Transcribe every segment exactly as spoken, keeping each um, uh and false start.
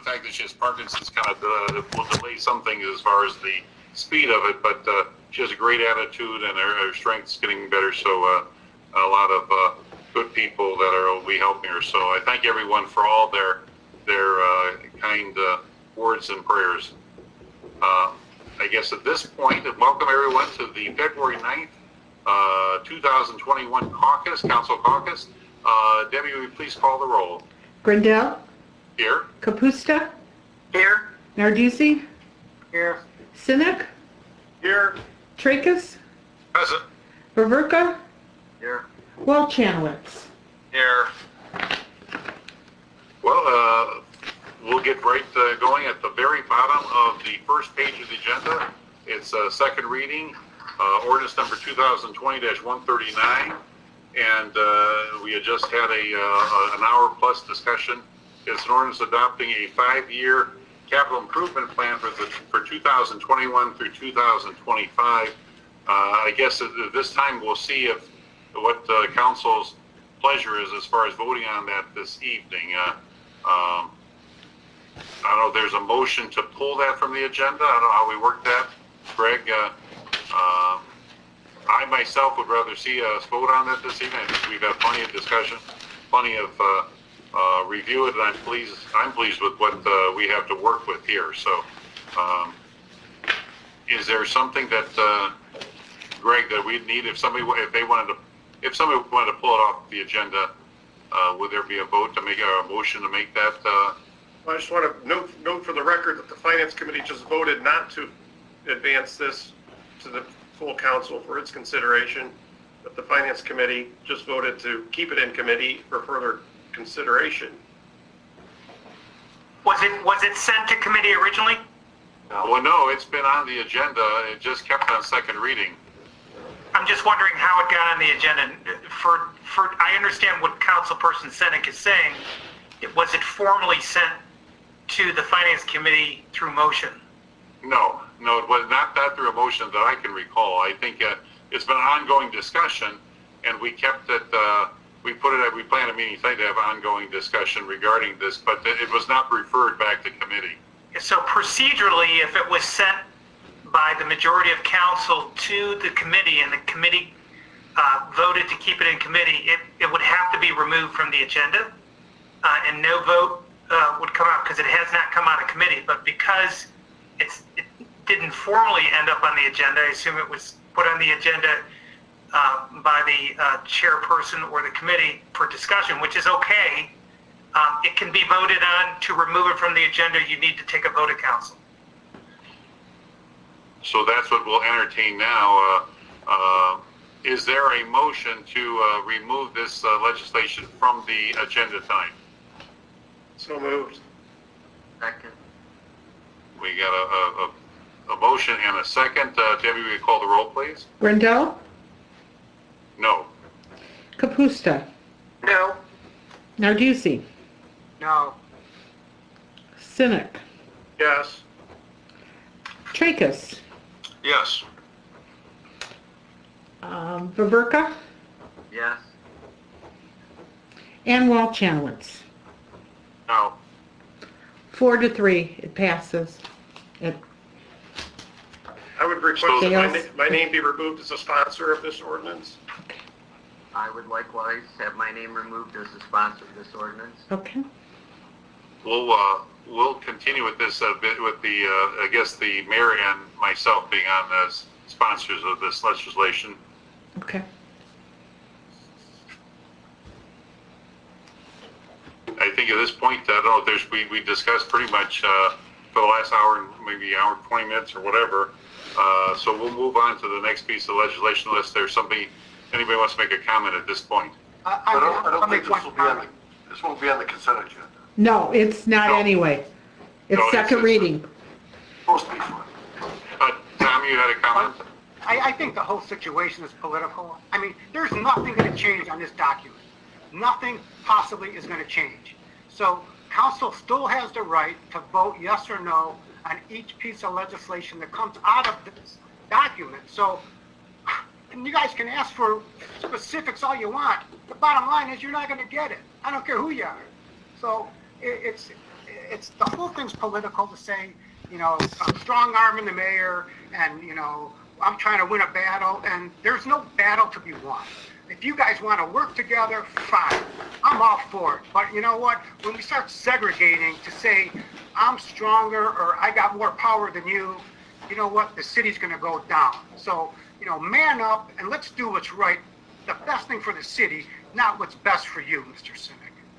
fact that she has Parkinson's kind of uh, will delay some things as far as the speed of it, but uh, she has a great attitude and her, her strength's getting better. So uh, a lot of uh, good people that are will be helping her. So I thank everyone for all their their uh, kind uh, words and prayers. Uh, I guess at this point, welcome everyone to the February ninth, uh, two thousand twenty-one caucus, council caucus. Uh, Debbie, will you please call the roll? Grindel? Here. Kapusta? Here. Narduzzi? Here. Sinek? Here. Tracus? Present. Baverka? Here. Walchanowicz? Here. Well, uh, we'll get right uh, going at the very bottom of the first page of the agenda. It's a second reading, uh, ordinance number two thousand twenty dash one thirty-nine. And uh, we had just had a uh, an hour plus discussion. It's an ordinance adopting a five-year capital improvement plan for the for two thousand twenty-one through two thousand twenty-five. Uh, I guess at this time we'll see if what the council's pleasure is as far as voting on that this evening. Uh, um, I don't know if there's a motion to pull that from the agenda. I don't know how we work that. Greg, uh, uh, I myself would rather see us vote on that this evening. I think we've had plenty of discussion, plenty of uh, uh, review it, and I'm pleased. I'm pleased with what uh, we have to work with here. So, um, is there something that uh, Greg that we need if somebody if they wanted to if somebody wanted to pull it off the agenda? Uh, would there be a vote to make a motion to make that? Uh, I just want to note, note for the record that the Finance Committee just voted not to advance this to the full council for its consideration, but the Finance Committee just voted to keep it in committee for further consideration. Was it was it sent to committee originally? well, no, it's been on the agenda. It just kept on second reading. I'm just wondering how it got on the agenda. For for I understand what Councilperson Sinek is saying. It, was it formally sent to the Finance Committee through motion? No, no, it was not that through a motion that I can recall. I think uh, it's been an ongoing discussion, and we kept it. Uh, we put it. At, we planned a meeting today to have ongoing discussion regarding this, but it was not referred back to committee. So procedurally, if it was sent by the majority of council to the committee and the committee uh, voted to keep it in committee, it, it would have to be removed from the agenda uh, and no vote uh, would come out because it has not come out of committee. But because it's, it didn't formally end up on the agenda, I assume it was put on the agenda uh, by the uh, chairperson or the committee for discussion, which is okay. Um, it can be voted on. To remove it from the agenda, you need to take a vote of council. So that's what we'll entertain now. Uh, uh, is there a motion to uh, remove this uh, legislation from the agenda tonight? So moved. Second. We got a, a, a motion and a second. Uh, Debbie, will you call the roll, please? Grindel? No. Kapusta? No. Narduzzi? No. Sinek? Yes. Tracus? Yes. Um, Baverka? Yes. And Walchanowicz? No. Four to three, it passes. It, I would request So- that my, na- my name be removed as a sponsor of this ordinance. I would likewise have my name removed as the sponsor of this ordinance. okay. We'll uh, we'll continue with this uh, bit with the uh, I guess the mayor and myself being on as sponsors of this legislation. Okay. I think at this point, I don't know if there's we we discussed pretty much uh, for the last hour and maybe hour twenty minutes or whatever. Uh, so we'll move on to the next piece of legislation unless there's somebody anybody wants to make a comment at this point. I, I don't, I don't think this will be on the, this won't be on the consent agenda. No, it's not No. anyway. It's No, it's- second it's- reading. Supposed to be fun. Uh, Tom, you had a comment? I, I think the whole situation is political. I mean, there's nothing going to change on this document. Nothing possibly is going to change. So council still has the right to vote yes or no on each piece of legislation that comes out of this document. So and you guys can ask for specifics all you want. The bottom line is you're not going to get it. I don't care who you are. So it, it's it's, the whole thing's political to say, you know, I'm strong arming the mayor and, you know, I'm trying to win a battle, and there's no battle to be won. If you guys want to work together, fine. I'm all for it. But you know what? When we start segregating to say I'm stronger or I got more power than you, you know what? The city's going to go down. So, you know, man up and let's do what's right. The best thing for the city, not what's best for you, Mister Simic.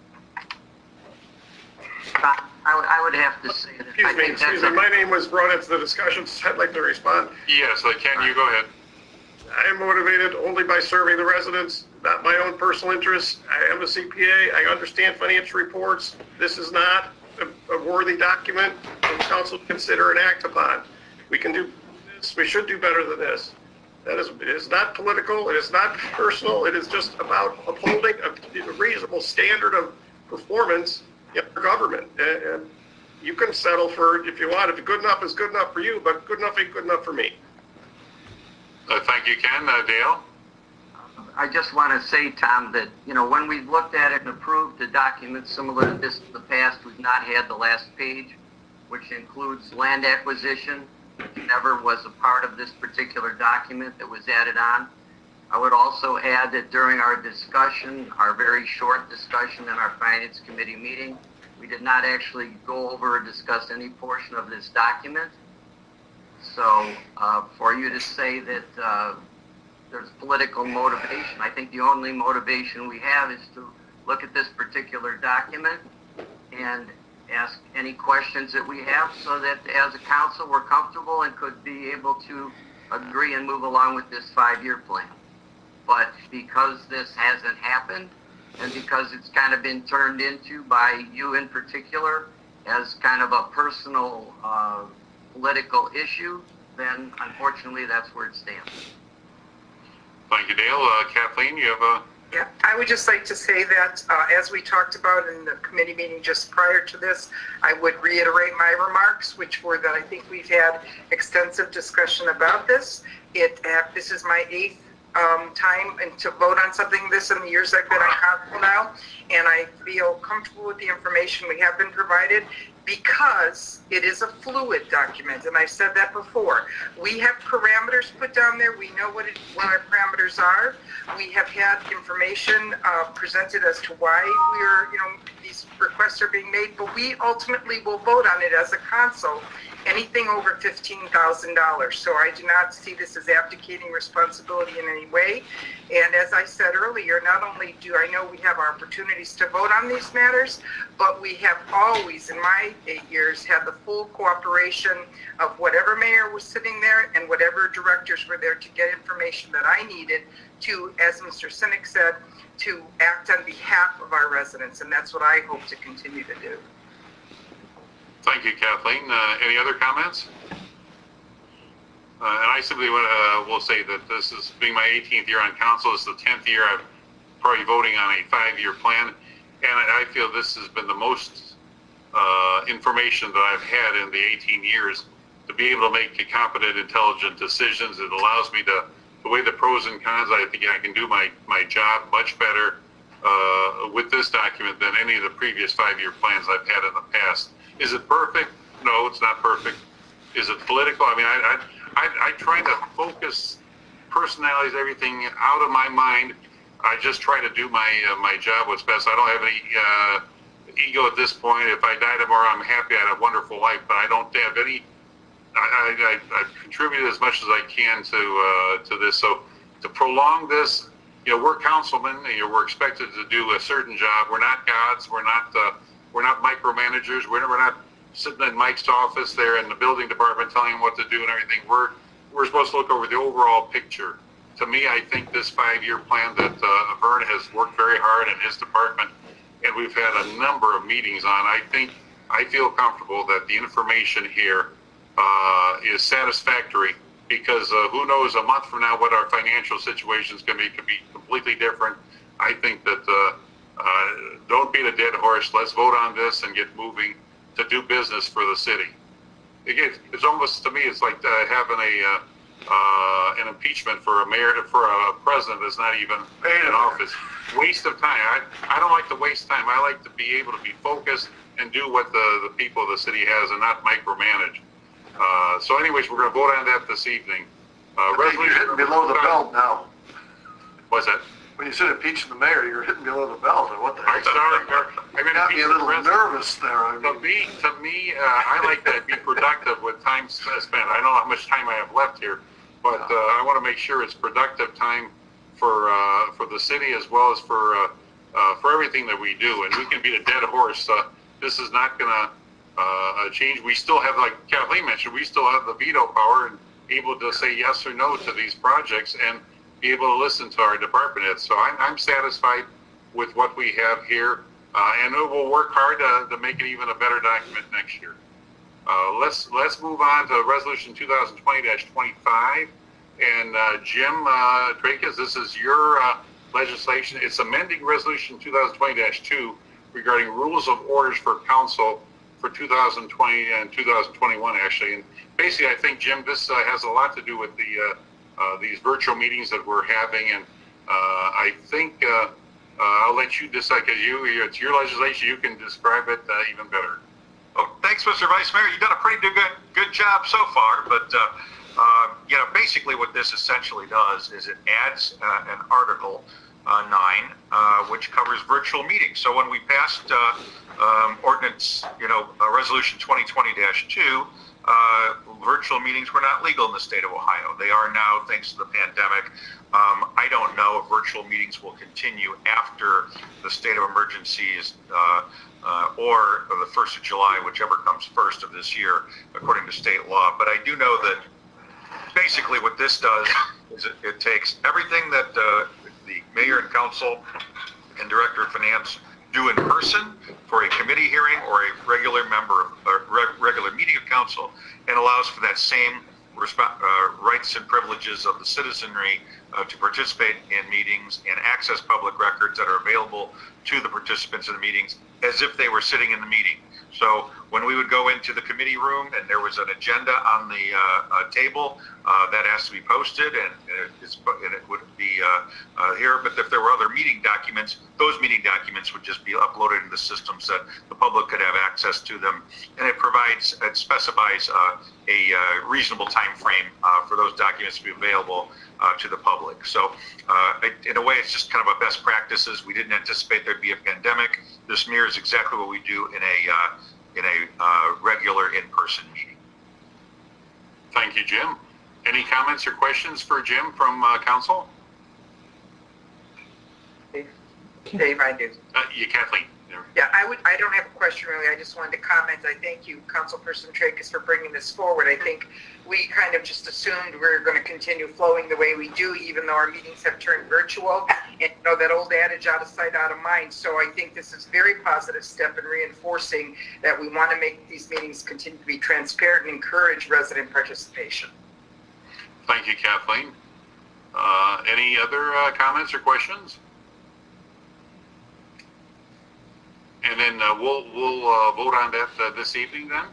I would, I would have to say that I Excuse me, think excuse that's me, a, my name was brought into the discussion, so I'd like to respond. Yes, uh, Ken, you go ahead. I am motivated only by serving the residents, not my own personal interests. I am a C P A. I understand financial reports. This is not a, a worthy document for the council to consider and act upon. We can do this. We should do better than this. That is, it is not political. It is not personal. It is just about upholding a, a reasonable standard of performance in our government. And, and you can settle for if you want. If good enough is good enough for you, but good enough ain't good enough for me. Uh, thank you, Ken. Uh, Dale? I just want to say, Tom, that, you know, when we've looked at it and approved a document similar to this in the past, we've not had the last page, which includes land acquisition, which never was a part of this particular document that was added on. I would also add that during our discussion, our very short discussion in our Finance Committee meeting, we did not actually go over or discuss any portion of this document. So uh, for you to say that uh, there's political motivation, I think the only motivation we have is to look at this particular document and ask any questions that we have so that as a council we're comfortable and could be able to agree and move along with this five-year plan. But because this hasn't happened and because it's kind of been turned into by you in particular as kind of a personal uh, political issue, then unfortunately that's where it stands. Thank you, Dale. Uh, Kathleen, you have a... Yeah, I would just like to say that uh, as we talked about in the committee meeting just prior to this, I would reiterate my remarks, which were that I think we've had extensive discussion about this. It uh, this is my eighth um, time and to vote on something this in the years I've been on council now, and I feel comfortable with the information we have been provided because it is a fluid document, and I've said that before. We have parameters put down there. We know what, it, what our parameters are. We have had information uh, presented as to why we're, you know, these requests are being made, but we ultimately will vote on it as a council, anything over fifteen thousand dollars. So I do not see this as abdicating responsibility in any way. And as I said earlier, not only do I know we have our opportunities to vote on these matters, but we have always, in my eight years, had the full cooperation of whatever mayor was sitting there and whatever directors were there to get information that I needed to, as Mister Simic said, to act on behalf of our residents. And that's what I hope to continue to do. Thank you, Kathleen. Uh, any other comments? Uh, and I simply want uh, will say that this is being my eighteenth year on council. It's the tenth year I'm probably voting on a five-year plan, and I, I feel this has been the most uh, information that I've had in the eighteen years to be able to make competent, intelligent decisions. It allows me to to weigh the pros and cons. I think I can do my my job much better uh, with this document than any of the previous five-year plans I've had in the past. Is it perfect? No, it's not perfect. Is it political? I mean, I I, I, I try to focus personalities, everything out of my mind. I just try to do my uh, my job what's best. I don't have any uh, ego at this point. If I die tomorrow, I'm happy. I had a wonderful life, but I don't have any. I, I, I've contributed as much as I can to uh, to this. So to prolong this, you know, we're councilmen. You know, we're expected to do a certain job. We're not gods. We're not. Uh, We're not micromanagers. We're, we're not sitting in Mike's office there in the building department telling him what to do and everything. We're we're supposed to look over the overall picture. To me, I think this five-year plan that uh, Vern has worked very hard in his department, and we've had a number of meetings on. I think I feel comfortable that the information here uh, is satisfactory because uh, who knows a month from now what our financial situation is going to be. It could be completely different. I think that. Uh, Uh, don't beat a dead horse. Let's vote on this and get moving to do business for the city. Again, it's almost, to me, it's like uh, having a uh, uh, an impeachment for a mayor, for a president that's not even in office. Waste of time. I, I don't like to waste time. I like to be able to be focused and do what the, the people of the city has and not micromanage. Uh, so anyways, we're going to vote on that this evening. Uh, I think you're hitting below the belt now. What's that? When you said impeaching the mayor, you're hitting below the belt, or what the I'm heck? sorry. I mean, Got me a little nervous there. I To mean, me, to me, uh, I like that, be productive with time spent. I don't know how much time I have left here, but uh, I want to make sure it's productive time for uh, for the city as well as for uh, uh, for everything that we do. And we can beat a dead horse. Uh, this is not going to uh, change. We still have, like Kathleen mentioned, we still have the veto power and able to say yes or no to these projects and be able to listen to our department heads. So I'm, I'm satisfied with what we have here. Uh, and we'll work hard to, to make it even a better document next year. Uh, let's let's move on to Resolution twenty twenty dash twenty-five. And uh, Jim uh, Tracus, this is your uh, legislation. It's amending Resolution twenty twenty dash two regarding rules of orders for council for two thousand twenty and two thousand twenty-one, actually. And basically, I think, Jim, this uh, has a lot to do with the uh, uh, these virtual meetings that we're having. And uh, I think uh, Uh, I'll let you decide, because you, it's your legislation, you can describe it uh, even better. Oh, thanks, Mister Vice Mayor. You've done a pretty good, good job so far, but, uh, uh, you know, basically what this essentially does is it adds uh, an Article uh, nine, uh, which covers virtual meetings. So when we passed uh, um, ordinance, you know, uh, Resolution twenty twenty dash two, uh, virtual meetings were not legal in the state of Ohio. They are now, thanks to the pandemic. Um, I don't know if virtual meetings will continue after the state of emergency is, uh, uh, or the first of July, whichever comes first of this year, according to state law. But I do know that basically what this does is it, it takes everything that uh, the mayor and council and director of finance do in person for a committee hearing or a regular member, or reg- regular meeting of council, and allows for that same resp- uh, rights and privileges of the citizenry uh, to participate in meetings and access public records that are available to the participants in the meetings as if they were sitting in the meeting. So when we would go into the committee room and there was an agenda on the uh, uh, table, uh, that has to be posted, and, and, it's, and it would be uh, uh, here. But if there were other meeting documents, those meeting documents would just be uploaded into the system so that the public could have access to them. And it provides, it specifies uh, a uh, reasonable time frame uh, for those documents to be available uh, to the public. So uh, it, in a way, it's just kind of a best practices. We didn't anticipate there'd be a pandemic. This mirrors exactly what we do in a uh, in a uh, regular in-person meeting. Thank you, Jim. Any comments or questions for Jim from uh, council? Dave, Dave, I do. Uh, you, Kathleen. Yeah, I would. I don't have a question really. I just wanted to comment. I thank you, Councilperson Tracus, for bringing this forward. I think we kind of just assumed we were going to continue flowing the way we do, even though our meetings have turned virtual. And you know that old adage, out of sight, out of mind. So I think this is a very positive step in reinforcing that we want to make these meetings continue to be transparent and encourage resident participation. Thank you, Kathleen. Uh, any other uh, comments or questions? And then uh, we'll we'll uh, vote on that uh, this evening then.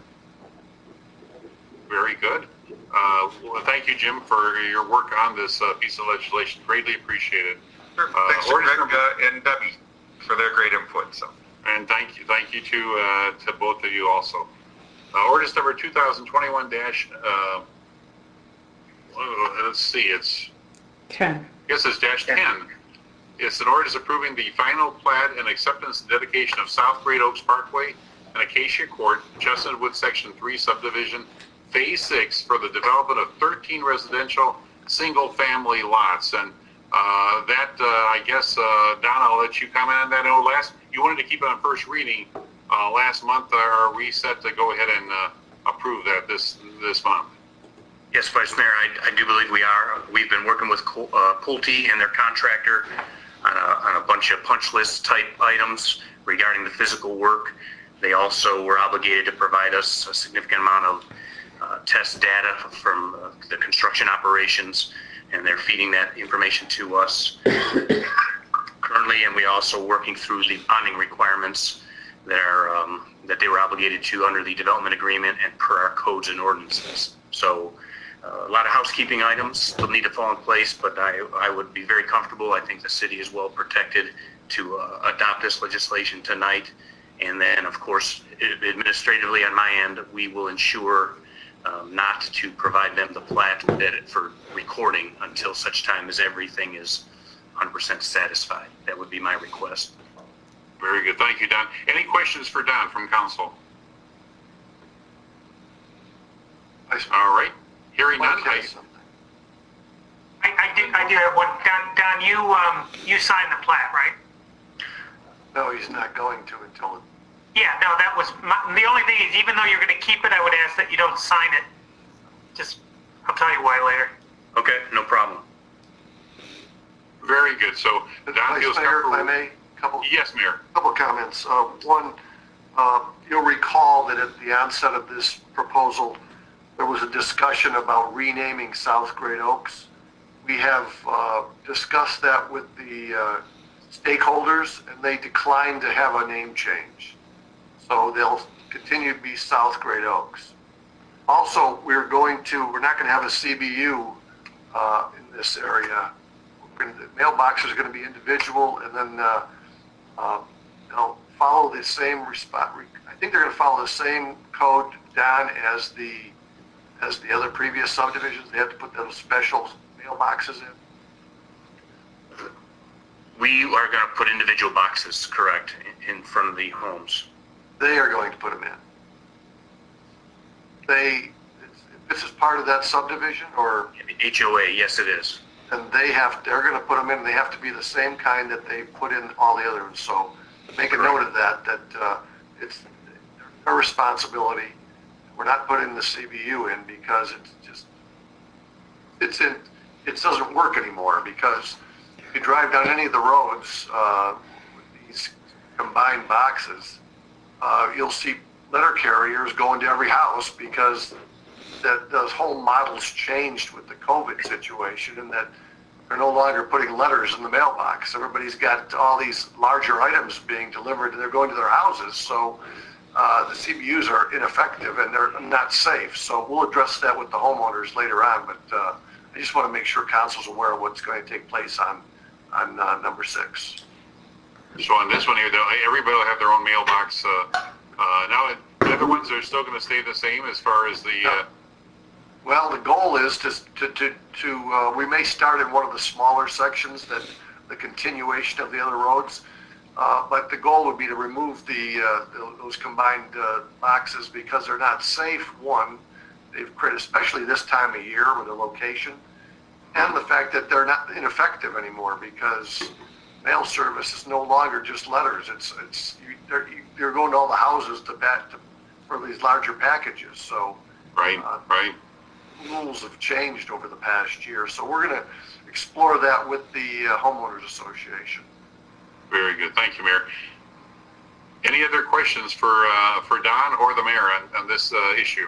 Very good. Uh, well, thank you, Jim, for your work on this uh, piece of legislation. Greatly appreciated. Sure. Uh, Thanks to ordinance Greg number- uh, and Debbie for their great input. So. And thank you, thank you to uh, to both of you also. Uh, ordinance number two thousand twenty-one dash. Uh, let's see, it's ten. I guess it's dash ten. It's an ordinance approving the final plat and acceptance and dedication of South Great Oaks Parkway and Acacia Court, Chestnut Wood Section three subdivision, Phase six, for the development of thirteen residential single-family lots. And uh, that, uh, I guess, uh, Don, I'll let you comment on that. I know last, you wanted to keep it on first reading uh, last month. Are we set to go ahead and uh, approve that this this month? Yes, Vice Mayor, I, I do believe we are. We've been working with uh, Pulte and their contractor on a, on a bunch of punch list type items regarding the physical work. They also were obligated to provide us a significant amount of uh, test data from uh, the construction operations, and they're feeding that information to us currently. And we are also working through the bonding requirements that are um, that they were obligated to under the development agreement and per our codes and ordinances. So uh, a lot of housekeeping items still need to fall in place, but I, I would be very comfortable. I think the city is well protected to uh, adopt this legislation tonight And then, of course, i- administratively on my end, we will ensure um, not to provide them the plat that for recording until such time as everything is one hundred percent satisfied. That would be my request. Very good. Thank you, Don. Any questions for Don from council? Vice All right. Hearing Mayor, none. can I I- say something? I, I do, I do have one. Don, Don, you, um, you signed the plat, right? No, he's not going to until, Yeah, no, that was, my, the only thing is, even though you're gonna keep it, I would ask that you don't sign it. Just, I'll tell you why later. Okay, no problem. Very good. So Don Vice feels Mayor, if I comfortable. may, couple, Yes, Mayor. couple comments. Uh, One, uh, you'll recall that at the onset of this proposal, there was a discussion about renaming South Great Oaks. We have uh, discussed that with the uh, stakeholders, and they declined to have a name change. So they'll continue to be South Great Oaks. Also, we're going to, we're not going to have a C B U uh, in this area. We're gonna- The mailbox is going to be individual, and then uh, uh, they'll follow the same resp- I think they're going to follow the same code, Don, as the as the other previous subdivisions. They have to put those special mailboxes in. We are going to put individual boxes, correct, in in front of the homes. They are going to put them in. They, this is part of that subdivision, or, H O A, yes it is. and they have, they're going to put them in, and they have to be the same kind that they put in all the other ones. So make a note of that, that uh, it's their responsibility. We're not putting the C B U in because it's just, it's in, it doesn't work anymore, because if you drive down any of the roads uh, with these combined boxes, uh, you'll see letter carriers going to every house, because that those whole models changed with the COVID situation, and that they're no longer putting letters in the mailbox. Everybody's got all these larger items being delivered, and they're going to their houses. So uh, the C B Us are ineffective, and they're not safe. So we'll address that with the homeowners later on, but uh, I just want to make sure council's aware of what's going to take place on, on uh, number six. So on this one here, they'll- everybody will have their own mailbox. Uh, uh, now, the other ones are still going to stay the same as far as the. Uh, Well, the goal is to, to, to, to uh, we may start in one of the smaller sections, that the continuation of the other roads, uh, but the goal would be to remove the, uh, those combined uh, boxes, because they're not safe, one, they've created, especially this time of year with the location, and the fact that they're not ineffective anymore, because mail service is no longer just letters. It's, it's, you, they're, you're going to all the houses to, bat, to for these larger packages, so. right, uh, right. Rules have changed over the past year, so we're going to explore that with the uh, homeowners association. Very good. Thank you, Mayor. Any other questions for uh, for Don or the mayor on, on this uh, issue?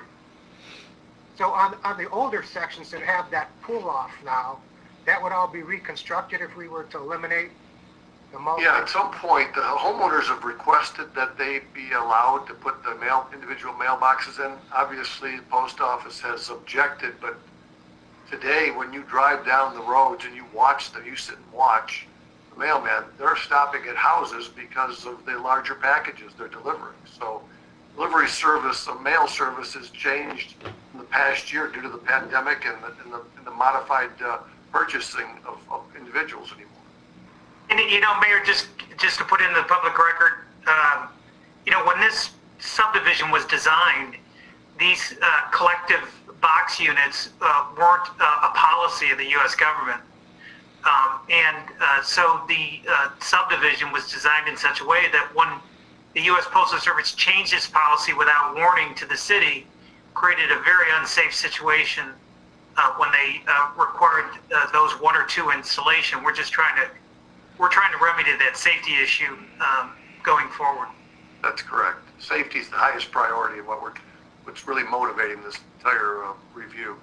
So on, on the older sections that have that pull-off now, that would all be reconstructed if we were to eliminate the multi? Yeah, at some point, the homeowners have requested that they be allowed to put the mail, individual mailboxes in. Obviously, the post office has objected, but today, when you drive down the roads and you watch them, you sit and watch the mailman, they're stopping at houses because of the larger packages they're delivering. So delivery service, the mail service has changed in the past year due to the pandemic and the, and the, and the modified uh, purchasing of, of individuals anymore. And, you know, Mayor, just, just to put in the public record, um, you know, when this subdivision was designed, these uh, collective box units uh, weren't uh, a policy of the U S government. Um, and uh, so the uh, subdivision was designed in such a way that when the U S Postal Service changed its policy without warning to the city, created a very unsafe situation uh, when they uh, required uh, those one or two installation. We're just trying to We're trying to remedy that safety issue um, going forward. That's correct. Safety is the highest priority of what we're, what's really motivating this entire uh, review.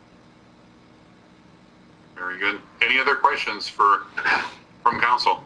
Very good. Any other questions for from council?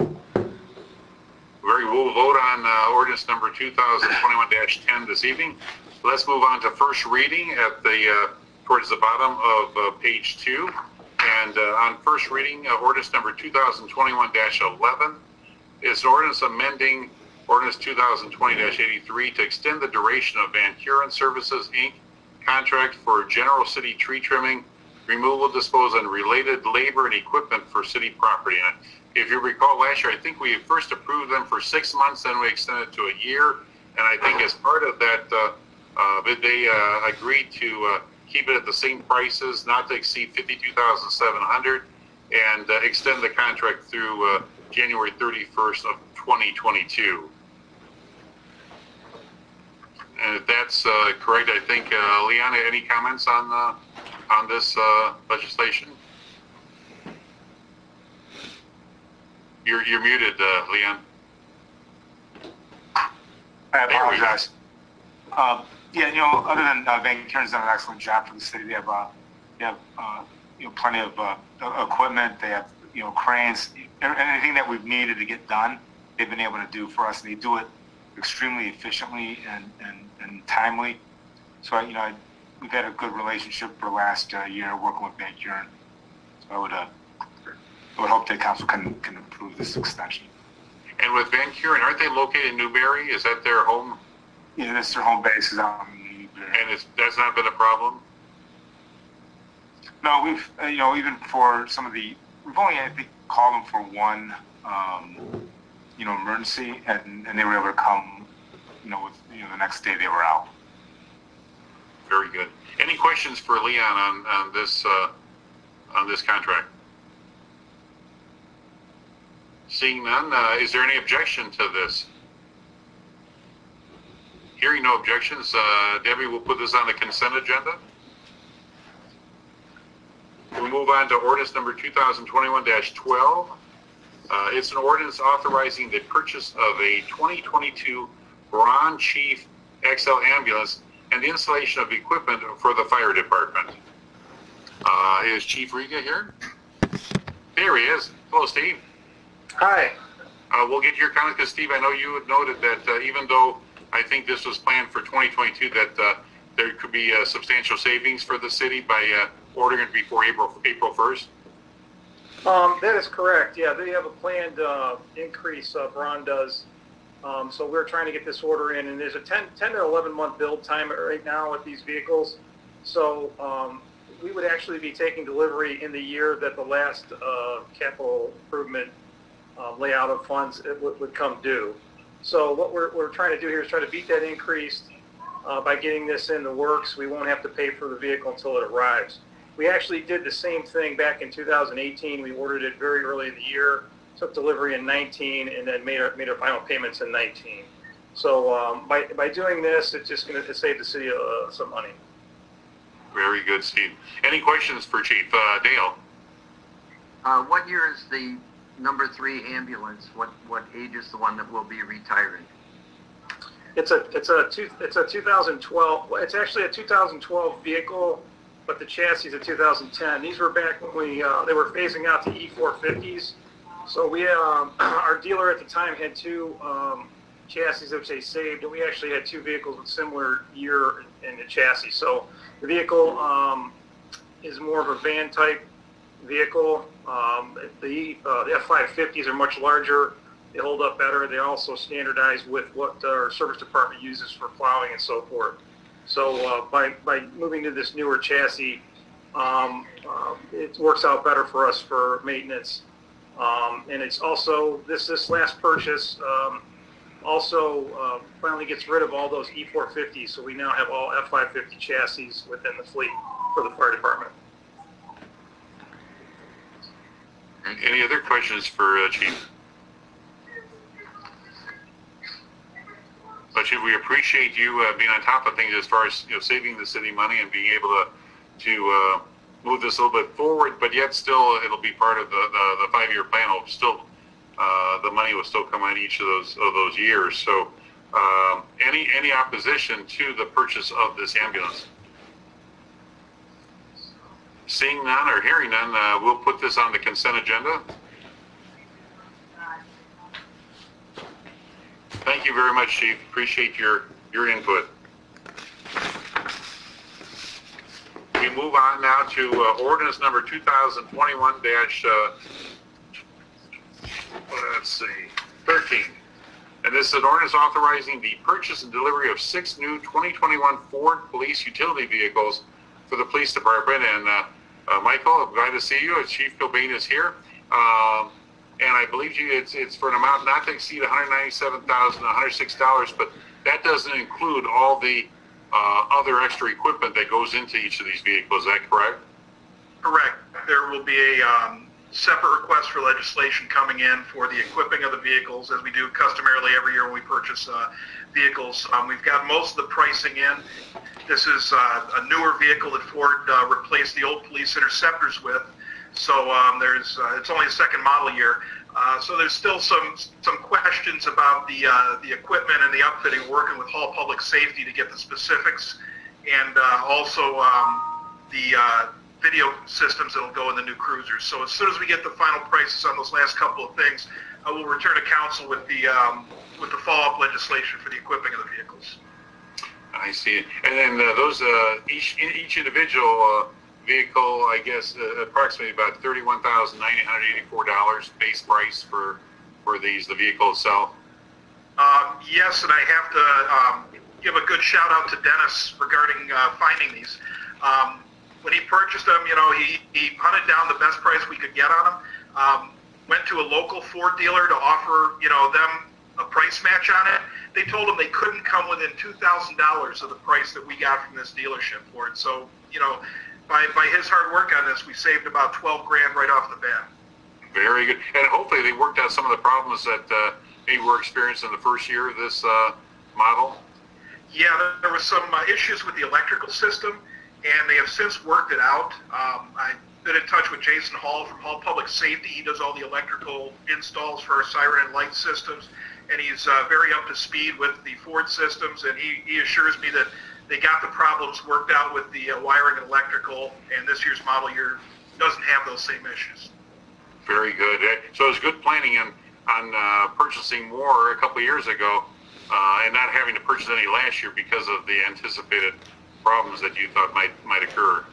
Very, we'll vote on uh, ordinance number two thousand twenty-one dash ten this evening. Let's move on to first reading at the uh, towards the bottom of uh, page two. And uh, on first reading, uh, ordinance number two thousand twenty-one dash eleven is an ordinance amending ordinance two thousand twenty dash eighty-three to extend the duration of Van Kuren Services, Incorporated contract for general city tree trimming, removal, disposal, and related labor and equipment for city property. And if you recall last year, I think we first approved them for six months, then we extended to a year. And I think as part of that, uh, uh, they uh, agreed to uh, keep it at the same prices, not to exceed fifty-two thousand seven hundred dollars, and uh, extend the contract through uh, January thirty-first of twenty twenty-two. And if that's uh, correct, I think, uh, Leon, any comments on uh, on this uh, legislation? You're you're muted, uh, Leon. I apologize. Um, yeah, you know, other than uh, Van Kuren's done an excellent job for the city. They have, uh, they have, uh, you know, plenty of uh, equipment. They have, you know, cranes. Anything that we've needed to get done, they've been able to do for us. And they do it extremely efficiently and, and, and timely. So, you know, I, we've had a good relationship for the last uh, year working with Van Kuren. So I would, uh, I would hope that council can, can approve this extension. And with Van Kuren, aren't they located in Newberry? Is that their home? Yeah, that's their home base is out in Newberry. And it's, that's not been a problem? No, we've, uh, you know, even for some of the, we've only, I think, called them for one, um, you know, emergency, and, and they were able to come, you know, with, you know, the next day they were out. Very good. Any questions for Leon on, on this, uh, on this contract? Seeing none, uh, is there any objection to this? Hearing no objections, uh, Debbie will put this on the consent agenda. We'll move on to ordinance number two thousand twenty-one dash twelve. Uh, it's an ordinance authorizing the purchase of a twenty twenty-two Braun Chief X L ambulance and the installation of equipment for the fire department. Uh, is Chief Riga here? There he is. Hello, Steve. Hi. Uh, we'll get your comment because, Steve, I know you had noted that uh, even though I think this was planned for twenty twenty-two, that uh, there could be uh, substantial savings for the city by uh, ordering it before April April first. Um, that is correct. Yeah, they have a planned uh, increase. Uh, Braun does. Um, so we're trying to get this order in, and there's a ten, ten to eleven month build time right now with these vehicles. So um, we would actually be taking delivery in the year that the last uh, capital improvement uh, layout of funds it would, would come due. So what we're, we're trying to do here is try to beat that increase uh, by getting this in the works. We won't have to pay for the vehicle until it arrives. We actually did the same thing back in two thousand eighteen. We ordered it very early in the year, took delivery in nineteen, and then made our, made our final payments in nineteen. So um, by, by doing this, it's just going to save the city uh, some money. Very good, Steve. Any questions for Chief? Uh, Dale? Uh, what year is the number three ambulance? What what age is the one that will be retiring? It's a it's a two it's a two thousand twelve. It's actually a two thousand twelve vehicle, but the chassis is a two thousand ten. These were back when we uh, they were phasing out the E four fifties. So we um, our dealer at the time had two um, chassis which they saved, and we actually had two vehicles with similar year in the chassis. So the vehicle um, is more of a van type vehicle. Um, the uh, the F five fifties are much larger. They hold up better. They also standardize with what our service department uses for plowing and so forth. So uh, by by moving to this newer chassis, um, uh, it works out better for us for maintenance. Um, and it's also this this last purchase um, also uh, finally gets rid of all those E four fifties. So we now have all F five fifty chassis within the fleet for the fire department. Any other questions for uh, Chief? But Chief, we appreciate you uh, being on top of things as far as you know, saving the city money and being able to to uh, move this a little bit forward. But yet, still, it'll be part of the the, the five-year plan. Will still uh, the money will still come on each of those of those years. So, um, any any opposition to the purchase of this ambulance? Seeing none or hearing none, uh, we'll put this on the consent agenda. Thank you very much, Chief. Appreciate your, your input. We move on now to uh, ordinance number two thousand twenty-one dash, uh, let's see, thirteen. And this is an ordinance authorizing the purchase and delivery of six new twenty twenty-one Ford Police Utility Vehicles for the police department. And uh, uh, Michael, I'm glad to see you. Chief Cobain is here. Um, and I believe you, it's, it's for an amount not to exceed one hundred ninety-seven thousand one hundred six dollars, but that doesn't include all the uh, other extra equipment that goes into each of these vehicles. Is that correct? Correct. There will be a um, separate request for legislation coming in for the equipping of the vehicles, as we do customarily every year when we purchase uh, vehicles. Um, we've got most of the pricing in. This is uh, a newer vehicle that Ford uh, replaced the old police interceptors with. So um, there's uh, it's only a second model year. Uh, so there's still some some questions about the uh, the equipment and the outfitting, working with Hall Public Safety to get the specifics, and uh, also um, the uh, video systems that'll go in the new cruisers. So as soon as we get the final prices on those last couple of things, I will return to council with the um, with the follow-up legislation for the equipping of the vehicles. I see it. And then uh, those uh, each each individual uh, vehicle, I guess, uh, approximately about thirty-one thousand nine hundred eighty-four dollars base price for for these the vehicle itself. Um, yes, and I have to um, give a good shout out to Dennis regarding uh, finding these. Um, when he purchased them, you know, he, he hunted down the best price we could get on them. Um, went to a local Ford dealer to offer, you know, them a price match on it. They told him they couldn't come within two thousand dollars of the price that we got from this dealership for it. So, you know, by by his hard work on this, we saved about twelve grand right off the bat. Very good. And hopefully they worked out some of the problems that uh, maybe were experienced in the first year of this uh, model. Yeah, there, there was some uh, issues with the electrical system, and they have since worked it out. Um, I've been in touch with Jason Hall from Hall Public Safety. He does all the electrical installs for our siren and light systems, and he's uh, very up to speed with the Ford systems, and he, he assures me that they got the problems worked out with the uh, wiring and electrical, and this year's model year doesn't have those same issues. Very good. So it was good planning on, on uh, purchasing more a couple of years ago uh, and not having to purchase any last year because of the anticipated problems that you thought might might occur.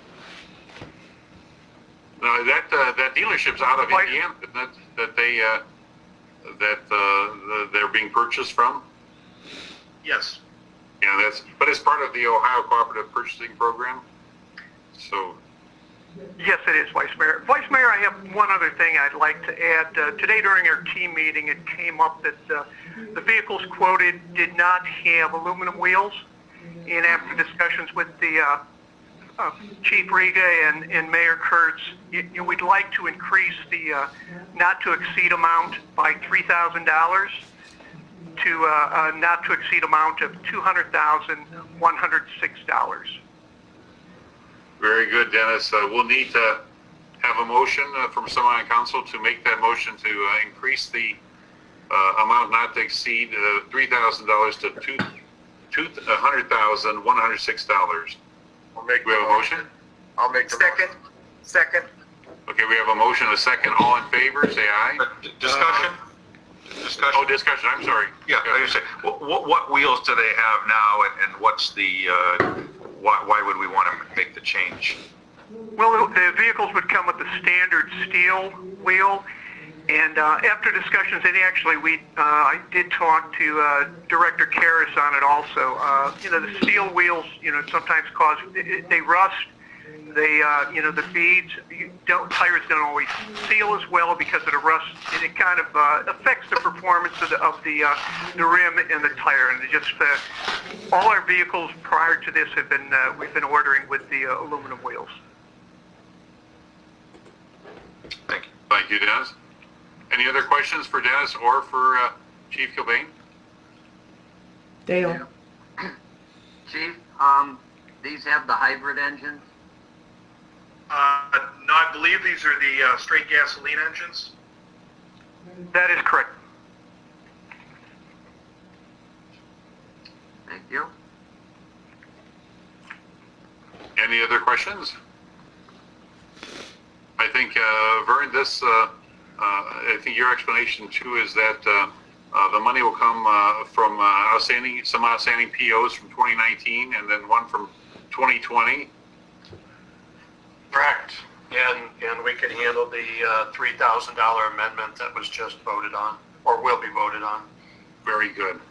Now that uh, that dealership's out of Indiana, isn't it? That they uh, that uh, they're being purchased from. Yes. Yeah, that's but it's part of the Ohio Cooperative Purchasing Program. So. Yes, it is, Vice Mayor. Vice Mayor, I have one other thing I'd like to add. Uh, today during our team meeting, it came up that uh, the vehicles quoted did not have aluminum wheels. And after discussions with the uh, uh, Chief Riga and, and Mayor Kurtz, you, you, we'd like to increase the uh, not to exceed amount by three thousand dollars to uh, a not to exceed amount of two hundred thousand one hundred six dollars. Very good, Dennis. Uh, we'll need to have a motion uh, from someone on council to make that motion to uh, increase the uh, amount not to exceed uh, three thousand dollars to two one hundred thousand one hundred six dollars. We'll make we have a motion? I'll make the Second. motion. Second. Okay, we have a motion and a second. All in favor, say aye. Uh, d- Discussion? Discussion? Oh, discussion. I'm sorry. Yeah, I was saying, what, what, what wheels do they have now, and, and what's the, uh, why, why would we want to make the change? Well, the vehicles would come with the standard steel wheel, and uh, after discussions, and actually we, uh, I did talk to uh, Director Karras on it also. Uh, you know, the steel wheels, you know, sometimes cause, they rust, they, uh, you know, the beads, you don't, tires don't always seal as well because of the rust, and it kind of uh, affects the performance of the, of the, uh, the rim and the tire. And it just, uh, all our vehicles prior to this have been, uh, we've been ordering with the uh, aluminum wheels. Thank you. Thank you, Dennis. Any other questions for Dennis or for uh, Chief Cobain? Dale. Chief, um, these have the hybrid engines? Uh, no, I believe these are the uh, straight gasoline engines. That is correct. Thank you. Any other questions? I think, uh, Vern, this, uh, uh, I think your explanation too is that uh, uh, the money will come uh, from uh, outstanding, some outstanding P Os from twenty nineteen and then one from twenty twenty. Correct. And, and we could handle the uh, three thousand dollars amendment that was just voted on, or will be voted on. Very good.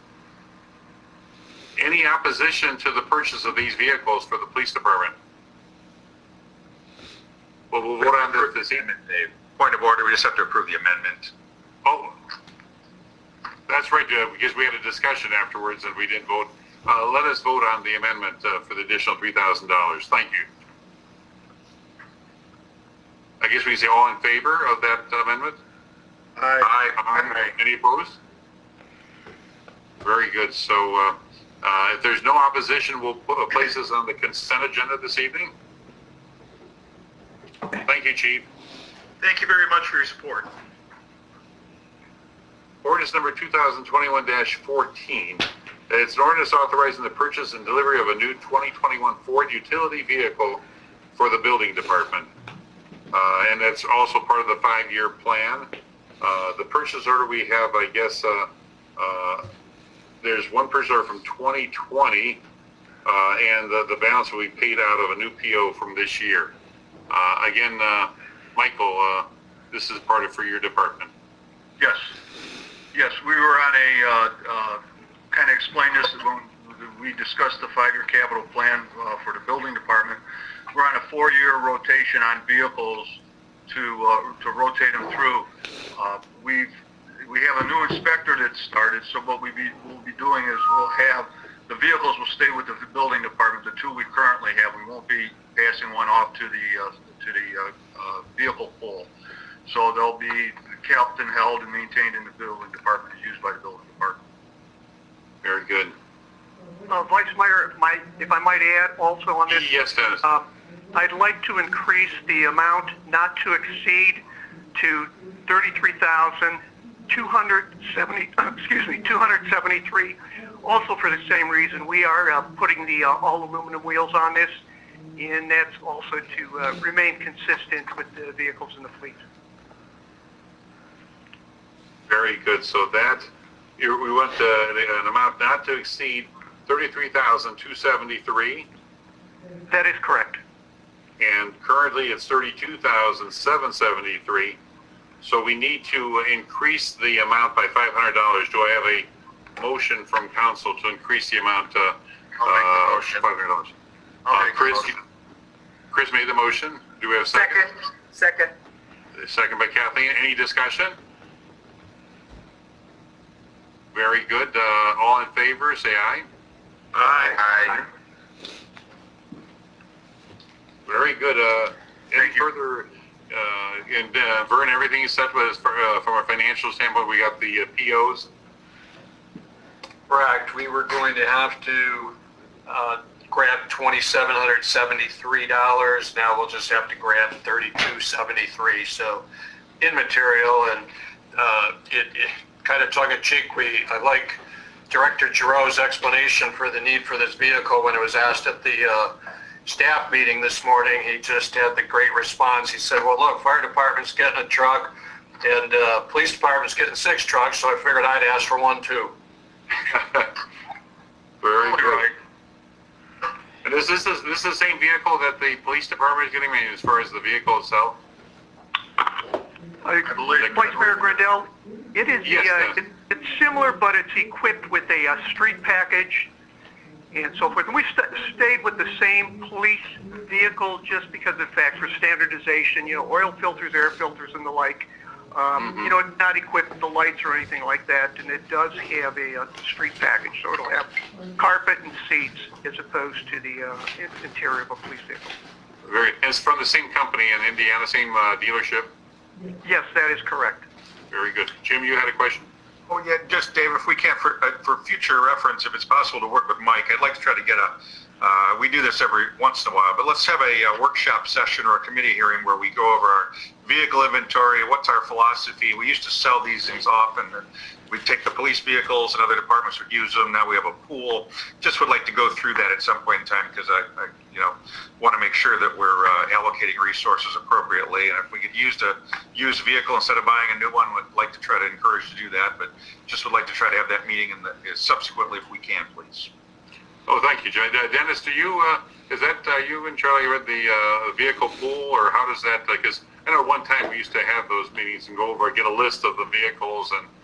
Any opposition to the purchase of these vehicles for the police department? Well, we'll vote on this this evening. A point of order, we just have to approve the amendment. Oh, that's right, uh, because we had a discussion afterwards and we didn't vote. Uh, let us vote on the amendment uh, for the additional three thousand dollars. Thank you. I guess we say all in favor of that amendment? Aye. Aye. Aye. Any opposed? Very good. So uh, uh, if there's no opposition, we'll put, uh, place this on the consent agenda this evening. Thank you, Chief. Thank you very much for your support. Ordinance number two thousand twenty-one dash fourteen. It's an ordinance authorizing the purchase and delivery of a new twenty twenty-one Ford utility vehicle for the building department. Uh, and that's also part of the five-year plan. Uh, the purchase order we have, I guess, uh, uh, there's one purchase order from twenty twenty, uh, and the, the balance will be paid out of a new P O from this year. Uh, again, uh, Michael, uh, this is part of for your department. Yes. Yes, we were on a, uh, uh, kind of explained this when we discussed the five-year capital plan uh, for the building department. We're on a four-year rotation on vehicles to uh, to rotate them through. Uh, we've we have a new inspector that started, so what we be, we'll be doing is we'll have the vehicles will stay with the building department. The two we currently have, we won't be passing one off to the uh, to the uh, uh, vehicle pool. So they'll be kept and held and maintained in the building department, and used by the building department. Very good. Uh, Vice Mayor, my, if I might add also on this. Yes, Dennis. Uh, I'd like to increase the amount not to exceed to thirty-three thousand two hundred seventy, excuse me, two hundred seventy-three. Also for the same reason, we are uh, putting the uh, all aluminum wheels on this, and that's also to uh, remain consistent with the vehicles in the fleet. Very good. So that, you- we want uh, an amount not to exceed thirty-three thousand two hundred seventy-three, That is correct. and currently it's thirty-two thousand seven hundred seventy-three. So we need to increase the amount by five hundred dollars. Do I have a motion from council to increase the amount, uh, I'll make the uh, motion. five hundred dollars? I'll Uh, make the Chris, motion. Chris made the motion. Do we have a second? Second, second. Second by Kathleen. Any discussion? Very good. Uh, all in favor, say aye. Aye. Aye. Very good. Uh, any Thank you. further, uh, and, uh, Vern, everything is set with, uh, from a financial standpoint, we got the uh, P Os. Correct. We were going to have to uh, grab twenty-seven hundred seventy-three dollars. Now we'll just have to grab thirty-two seventy-three. So immaterial, and uh, it, it kind of tongue-in-cheek. We I like Director Giroux's explanation for the need for this vehicle when it was asked at the uh, staff meeting this morning. He just had the great response. He said, "Well, look, fire department's getting a truck, and uh, police department's getting six trucks, so I figured I'd ask for one too." Very good. Right. And is this, is this is the same vehicle that the police department is getting, I mean, as far as the vehicle itself? I believe- Vice Mayor Grandel, it is Yes, the, uh, Dennis. it, it's similar, but it's equipped with a uh, street package and so forth. And we st- stayed with the same police vehicle just because of the fact for standardization, you know, oil filters, air filters, and the like. Um, Mhm. You know, it's not equipped with the lights or anything like that, and it does have a, uh street package, so it'll have carpet and seats as opposed to the uh, in- interior of a police vehicle. Very, it's from the same company in Indiana, same uh, dealership? Yes, that is correct. Very good. Jim, you had a question? Oh, yeah, just Dave, if we can, for, uh, for future reference, if it's possible to work with Mike, I'd like to try to get a, uh, we do this every once in a while, but let's have a, uh workshop session or a committee hearing where we go over our vehicle inventory, what's our philosophy. We used to sell these things off, and uh, we'd take the police vehicles and other departments would use them. Now we have a pool. Just would like to go through that at some point in time because I, I you know, want to make sure that we're uh, allocating resources appropriately. And if we could use a used vehicle instead of buying a new one, would like to try to encourage to do that. But just would like to try to have that meeting in the, subsequently if we can, please. Oh, thank you, John. Uh, Dennis, do you, uh, is that uh, you and Charlie read the uh, vehicle pool, or how does that, because I know one time we used to have those meetings and go over, get a list of the vehicles and,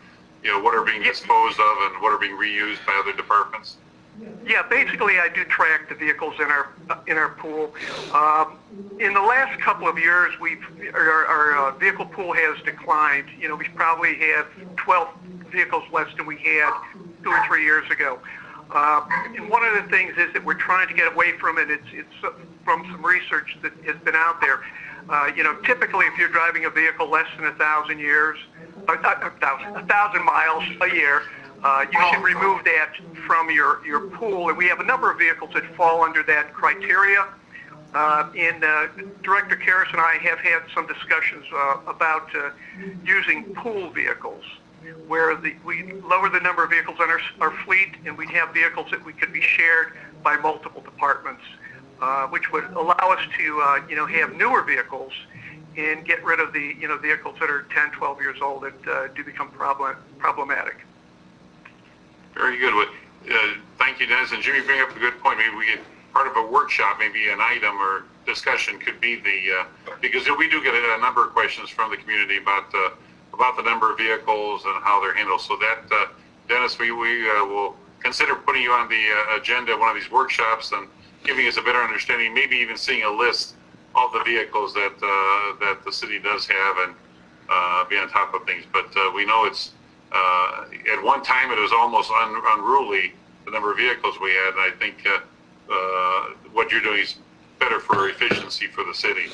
you know, what are being disposed of and what are being reused by other departments? Yeah, basically I do track the vehicles in our in our pool. Um, in the last couple of years, we've our, our uh, vehicle pool has declined. You know, we probably have twelve vehicles less than we had two or three years ago. Uh, and one of the things is that we're trying to get away from it. It's it's from some research that has been out there. Uh, you know, typically if you're driving a vehicle less than a thousand years, a, a thousand, a thousand miles a year. Uh, you should remove that from your, your pool, and we have a number of vehicles that fall under that criteria. Uh, and uh, Director Karras and I have had some discussions uh, about uh, using pool vehicles, where the, we lower the number of vehicles on our, our fleet, and we'd have vehicles that we could be shared by multiple departments, uh, which would allow us to, uh, you know, have newer vehicles and get rid of the, you know, vehicles that are ten, twelve years old that uh, do become problem, problematic. Very good. Uh, thank you, Dennis. And Jimmy, bring up a good point. Maybe we get part of a workshop, maybe an item or discussion could be the, uh, because we do get a, a number of questions from the community about uh, about the number of vehicles and how they're handled. So that, uh, Dennis, we, we uh, will consider putting you on the uh, agenda of one of these workshops and giving us a better understanding, maybe even seeing a list of the vehicles that uh, that the city does have and uh, be on top of things. But uh, we know it's, Uh, at one time, it was almost un- unruly, the number of vehicles we had, and I think uh, uh, what you're doing is better for efficiency for the city.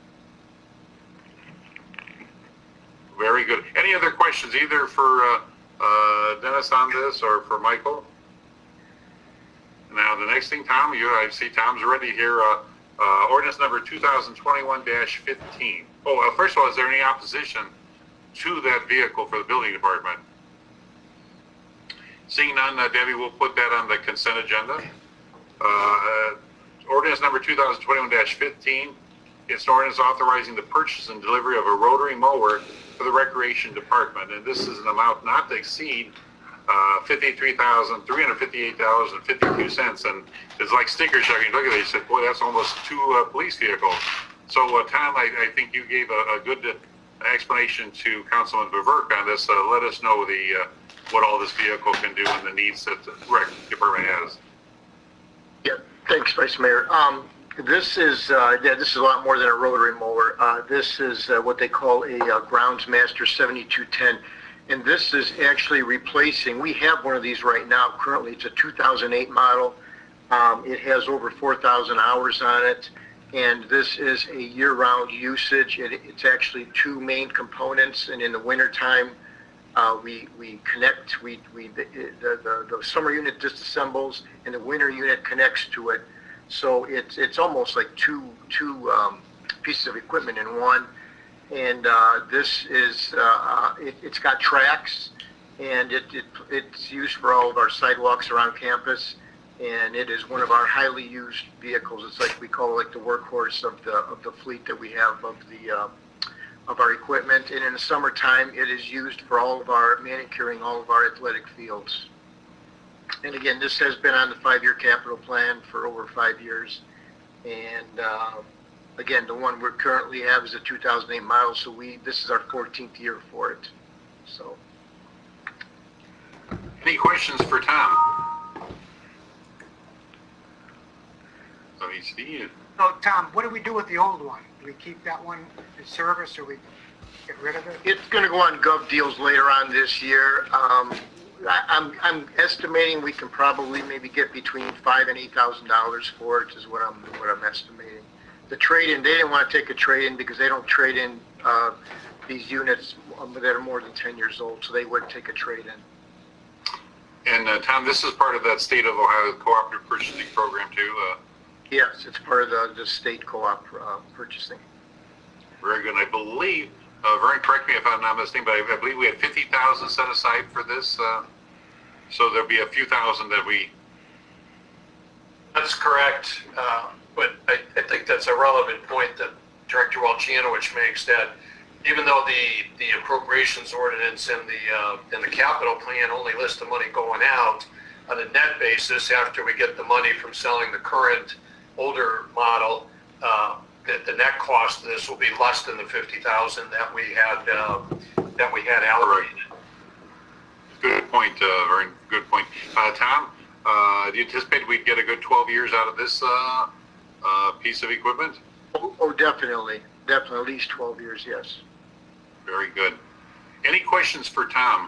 Very good. Any other questions, either for uh, uh, Dennis on this or for Michael? Now, the next thing, Tom, you, I see Tom's ready here. Uh, uh, ordinance number two thousand twenty-one dash fifteen. Oh, uh, first of all, is there any opposition to that vehicle for the building department? Seeing none, uh, Debbie, we'll put that on the consent agenda. Uh, ordinance number two thousand twenty-one dash fifteen. It's an ordinance authorizing the purchase and delivery of a rotary mower for the recreation department. And this is an amount not to exceed uh, fifty-three thousand three hundred fifty-eight dollars and fifty-two cents. And it's like sticker shock. You look at it, you said, boy, that's almost two uh, police vehicles. So, uh, Tom, I, I think you gave a, a good explanation to Councilman Beverk on this. Uh, let us know the uh, what all this vehicle can do and the needs that the rec department has. Yeah, thanks, Vice Mayor. Um, this is uh, yeah, this is a lot more than a rotary mower. Uh, this is uh, what they call a uh, Groundsmaster seventy-two ten, and this is actually replacing. We have one of these right now. Currently, it's a two thousand eight model. Um, it has over four thousand hours on it. And this is a year-round usage. It, it's actually two main components, and in the wintertime, uh, we we connect. We we the, the the the summer unit disassembles, and the winter unit connects to it. So it's it's almost like two two um, pieces of equipment in one. And uh, this is uh, it, it's got tracks, and it, it it's used for all of our sidewalks around campus. And it is one of our highly used vehicles. It's like we call it like the workhorse of the of the fleet that we have of the uh, of our equipment. And in the summertime, it is used for all of our manicuring all of our athletic fields. And again, this has been on the five-year capital plan for over five years. And uh, again, the one we currently have is a two thousand eight model. So we this is our fourteenth year for it. So, any questions for Tom? Let me see it. So, Tom, what do we do with the old one? Do we keep that one in service, or we get rid of it? it's going to go on Gov Deals later on this year. Um, I, I'm I'm estimating we can probably maybe get between five and eight thousand dollars for it. Is what I'm what I'm estimating. The trade-in, they didn't want to take a trade-in because they don't trade in uh, these units that are more than ten years old, so they wouldn't take a trade-in. And uh, Tom, this is part of that State of Ohio Cooperative Purchasing Program too. Uh, Yes, it's part of the, the state co-op uh, purchasing. Very good. I believe, uh, Vern, correct me if I'm not mistaken, but I, I believe we had fifty thousand set aside for this. Uh, so there'll be a few thousand that we. That's correct, uh, but I, I think that's a relevant point that Director Walchianowicz makes, that even though the, the appropriations ordinance and the uh, and the capital plan only list the money going out, on a net basis, after we get the money from selling the current older model, uh, the, the net cost of this will be less than the fifty thousand that we had uh, that we had allocated. Good point, uh, Vern. Good point. Uh, Tom, uh, do you anticipate we'd get a good twelve years out of this uh, uh, piece of equipment? Oh, oh, definitely. Definitely, at least twelve years, yes. Very good. Any questions for Tom?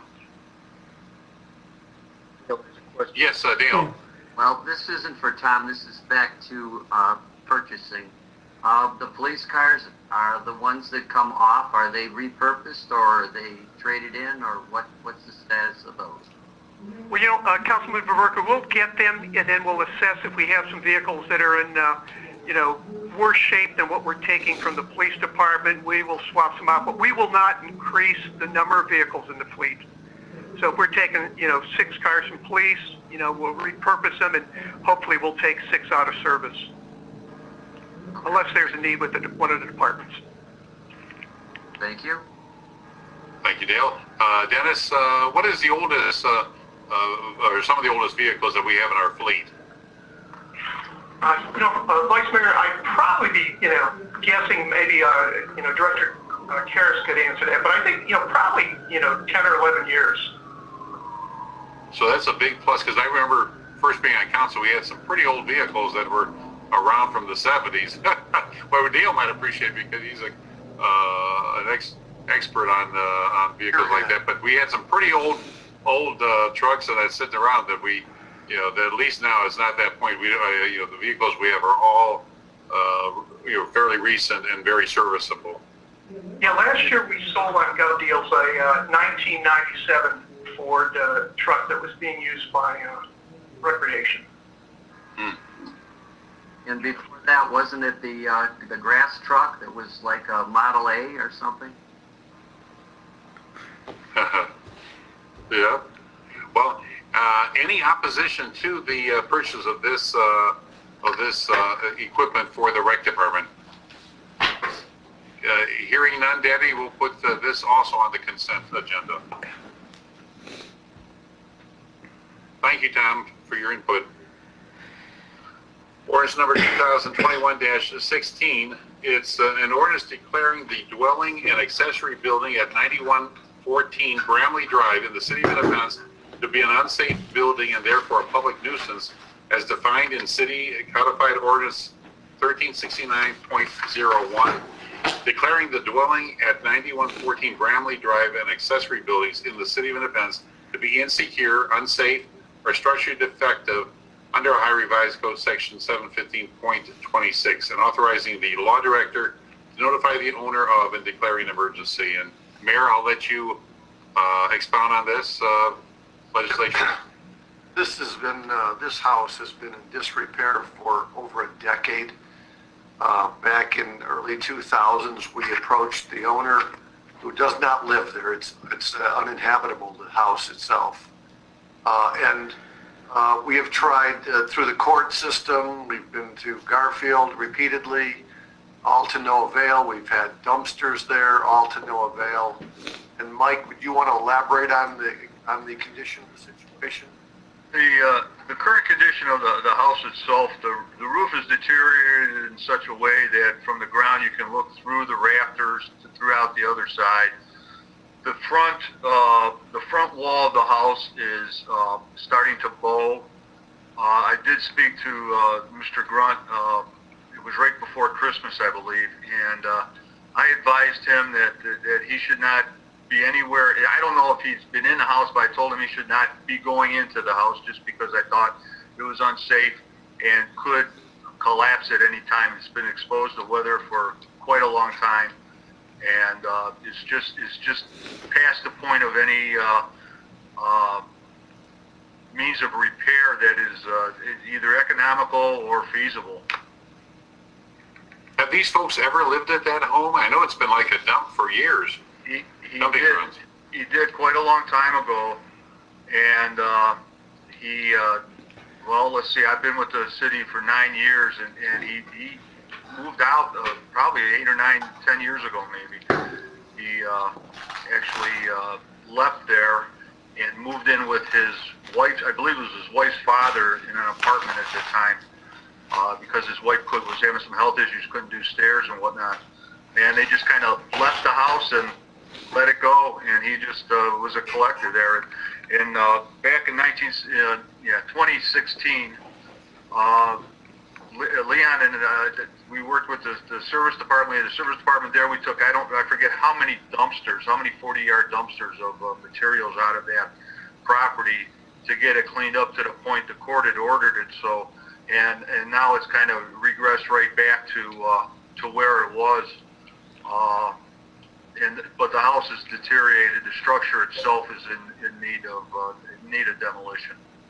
Yes, uh, Dale. Well, this isn't for Tom. This is back to uh, purchasing. Uh, the police cars are the ones that come off. Are they repurposed or are they traded in, or what? What's the status of those? Well, you know, uh, Councilman Ververka, we'll get them, and then we'll assess if we have some vehicles that are in, uh, you know, worse shape than what we're taking from the police department. We will swap some out, but we will not increase the number of vehicles in the fleet. So if we're taking, you know, six cars from police, you know, we'll repurpose them, and hopefully we'll take six out of service, unless there's a need with the, one of the departments. Thank you. Thank you, Dale. Uh, Dennis, uh, what is the oldest, uh, uh, or some of the oldest vehicles that we have in our fleet? Uh, you know, uh, Vice Mayor, I'd probably be, you know, guessing maybe, uh, you know, Director uh, Karras could answer that, but I think, you know, probably, you know, ten or eleven years. So that's a big plus, because I remember first being on council, we had some pretty old vehicles that were around from the seventies. Well, Dale might appreciate because he's a uh, an ex expert on uh, on vehicles like that. But we had some pretty old old uh, trucks that are sitting around that we, you know, that at least now it's not that point. We, uh, you know, the vehicles we have are all uh, you know, fairly recent and very serviceable. Yeah, last year we sold on Gov Deals a uh, nineteen ninety-seven Ford uh, truck that was being used by uh, recreation. Hmm. And before that, wasn't it the uh, the grass truck that was like a Model A or something? Yeah. Well, uh, any opposition to the uh, purchase of this uh, of this uh, equipment for the rec department? Uh, hearing none, Debbie, we'll put uh, this also on the consent agenda. Thank you, Tom, for your input. Ordinance number two thousand twenty-one dash sixteen, it's uh, an ordinance declaring the dwelling and accessory building at ninety-one fourteen Bramley Drive in the city of Independence to be an unsafe building and therefore a public nuisance as defined in city codified ordinance thirteen sixty-nine point oh one, declaring the dwelling at ninety-one fourteen Bramley Drive and accessory buildings in the city of Independence to be insecure, unsafe, or structurally defective under Ohio Revised Code Section seven fifteen point twenty-six, and authorizing the law director to notify the owner of and declaring an emergency. And Mayor, I'll let you uh, expound on this uh, legislation. This has been, uh, this house has been in disrepair for over a decade. Uh, back in early two thousands, we approached the owner, who does not live there. It's, it's uh, uninhabitable, the house itself. Uh, and uh, we have tried uh, through the court system. We've been to Garfield repeatedly, all to no avail. We've had dumpsters there, all to no avail. And Mike, would you want to elaborate on the on the condition of the situation? The uh, the current condition of the, the house itself, the the roof is deteriorated in such a way that from the ground you can look through the rafters to throughout the other side. The front uh, the front wall of the house is uh, starting to bow. Uh, I did speak to uh, Mister Grunt. Uh, it was right before Christmas, I believe, and uh, I advised him that, that that he should not be anywhere. I don't know if he's been in the house, but I told him he should not be going into the house just because I thought it was unsafe and could collapse at any time. It's been exposed to weather for quite a long time, and uh, it's just it's just past the point of any uh, uh, means of repair that is uh, either economical or feasible. Have these folks ever lived at that home? I know it's been like a dump for years. He, he did. He did quite a long time ago, and uh, he. Uh, well, let's see. I've been with the city for nine years, and, and he, he moved out uh, probably eight or nine, ten years ago, maybe. He uh, actually uh, left there and moved in with his wife. I believe it was his wife's father in an apartment at the time, uh, because his wife could, was having some health issues, couldn't do stairs and whatnot. And they just kind of left the house and let it go, and he just uh, was a collector there. And uh, back in nineteen, uh, yeah, twenty sixteen, uh, Le- Leon and uh, we worked with the, the service department. The service department there, we took I don't I forget how many dumpsters, how many forty-yard dumpsters of uh, materials out of that property to get it cleaned up to the point the court had ordered it. So, and and now it's kind of regressed right back to uh, to where it was. Uh, and but the house is deteriorated. The structure itself is in, in need of uh, in need of demolition.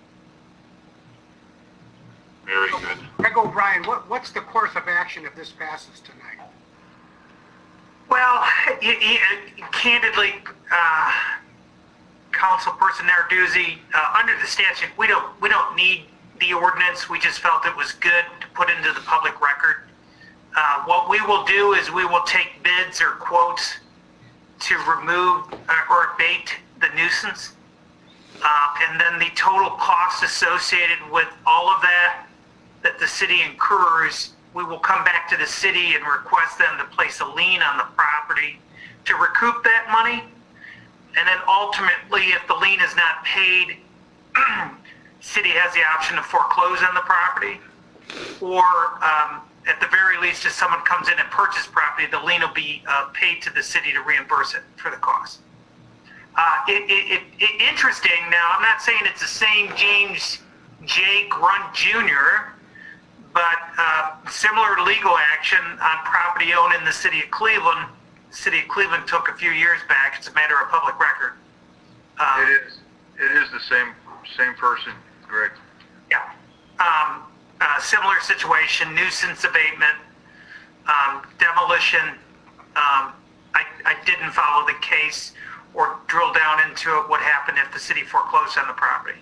Very good. Greg O'Brien, what, what's the course of action if this passes tonight? Well, you, you, candidly, uh, Councilperson Narduzzi, uh, under the statute, we don't we don't need the ordinance. We just felt it was good to put into the public record. Uh, what we will do is we will take bids or quotes to remove uh, or abate the nuisance. Uh, and then the total cost associated with all of that that the city incurs, we will come back to the city and request them to place a lien on the property to recoup that money. And then ultimately, if the lien is not paid, city has the option to foreclose on the property, or um, at the very least, if someone comes in and purchases property, the lien will be uh, paid to the city to reimburse it for the cost. Uh, it, it, it, interesting, now I'm not saying it's the same James J. Grunt Junior, but uh, similar legal action on property owned in the city of Cleveland. The city of Cleveland took a few years back. It's a matter of public record. Um, it is. It is the same same person, Greg. Yeah. Um, uh, similar situation, nuisance abatement, um, demolition. Um, I, I didn't follow the case or drill down into it, what happened if the city foreclosed on the property.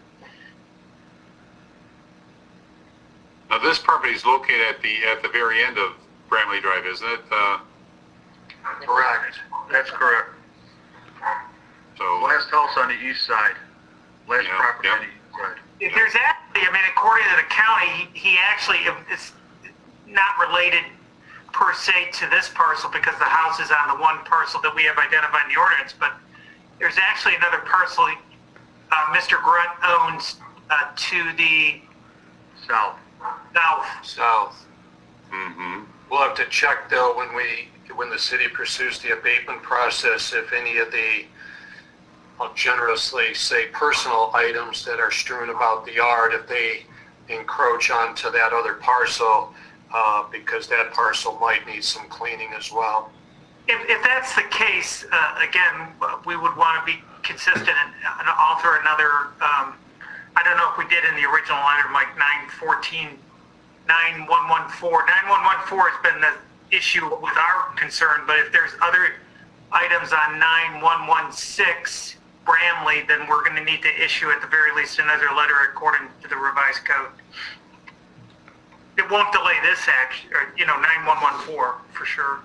Now, this property is located at the at the very end of Bramley Drive, isn't it? Uh, Correct. That's correct. So last house on the east side. Last yeah, property yeah. on the east side. If there's actually, I mean, according to the county, he, he actually, it's not related per se to this parcel because the house is on the one parcel that we have identified in the ordinance, but there's actually another parcel uh, Mister Grunt owns uh, to the south. South. South. Mm-hmm. We'll have to check though when we, when the city pursues the abatement process, if any of the, I'll generously say personal items that are strewn about the yard, if they encroach onto that other parcel, uh, because that parcel might need some cleaning as well. If, if that's the case, uh, again, we would want to be consistent and, and alter another, um, I don't know if we did in the original letter, like nine fourteen, nine one one four. nine one one four has been the issue with our concern, but if there's other items on nine one one six Bramley, then we're going to need to issue at the very least another letter according to the revised code. It won't delay this action, or, you know, nine one one four for sure.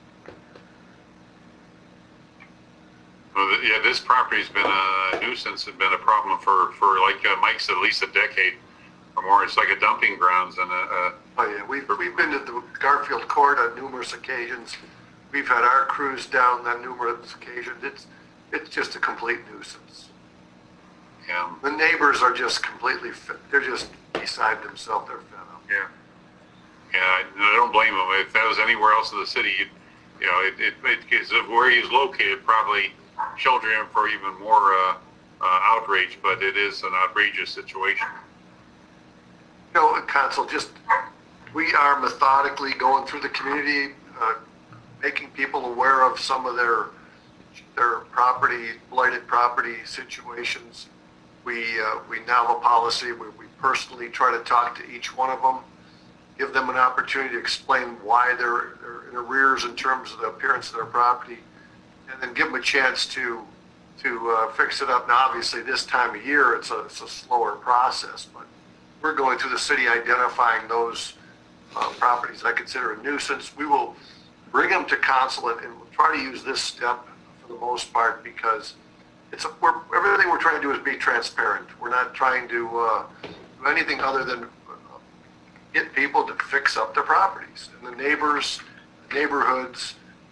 Well, yeah, this property's been a nuisance and been a problem for, for like uh, Mike said, at least a decade or more. It's like a dumping grounds and a, a Oh, yeah, we've, we've been to the Garfield Court on numerous occasions. We've had our crews down on numerous occasions. It's, it's just a complete nuisance. yeah. The neighbors are just completely, fi- they're just beside themselves, they're fed up. Yeah. Yeah, I, I don't blame him. If that was anywhere else in the city, you'd, you know, it, it, it gets where he's located, probably shelter him for even more uh, uh, outrage, but it is an outrageous situation. You know, Council, just, we are methodically going through the community, uh, making people aware of some of their, their property, blighted property situations. We, uh, we now have a policy where we personally try to talk to each one of them, give them an opportunity to explain why they're, they're in arrears in terms of the appearance of their property, and then give them a chance to, to uh, fix it up. Now, obviously, this time of year, it's a, it's a slower process, but we're going through the city identifying those uh, properties I consider a nuisance. We will bring them to council and, and we'll try to use this step for the most part because it's a, we're, everything we're trying to do is be transparent. We're not trying to uh, do anything other than get people to fix up their properties. And the neighbors, neighborhoods,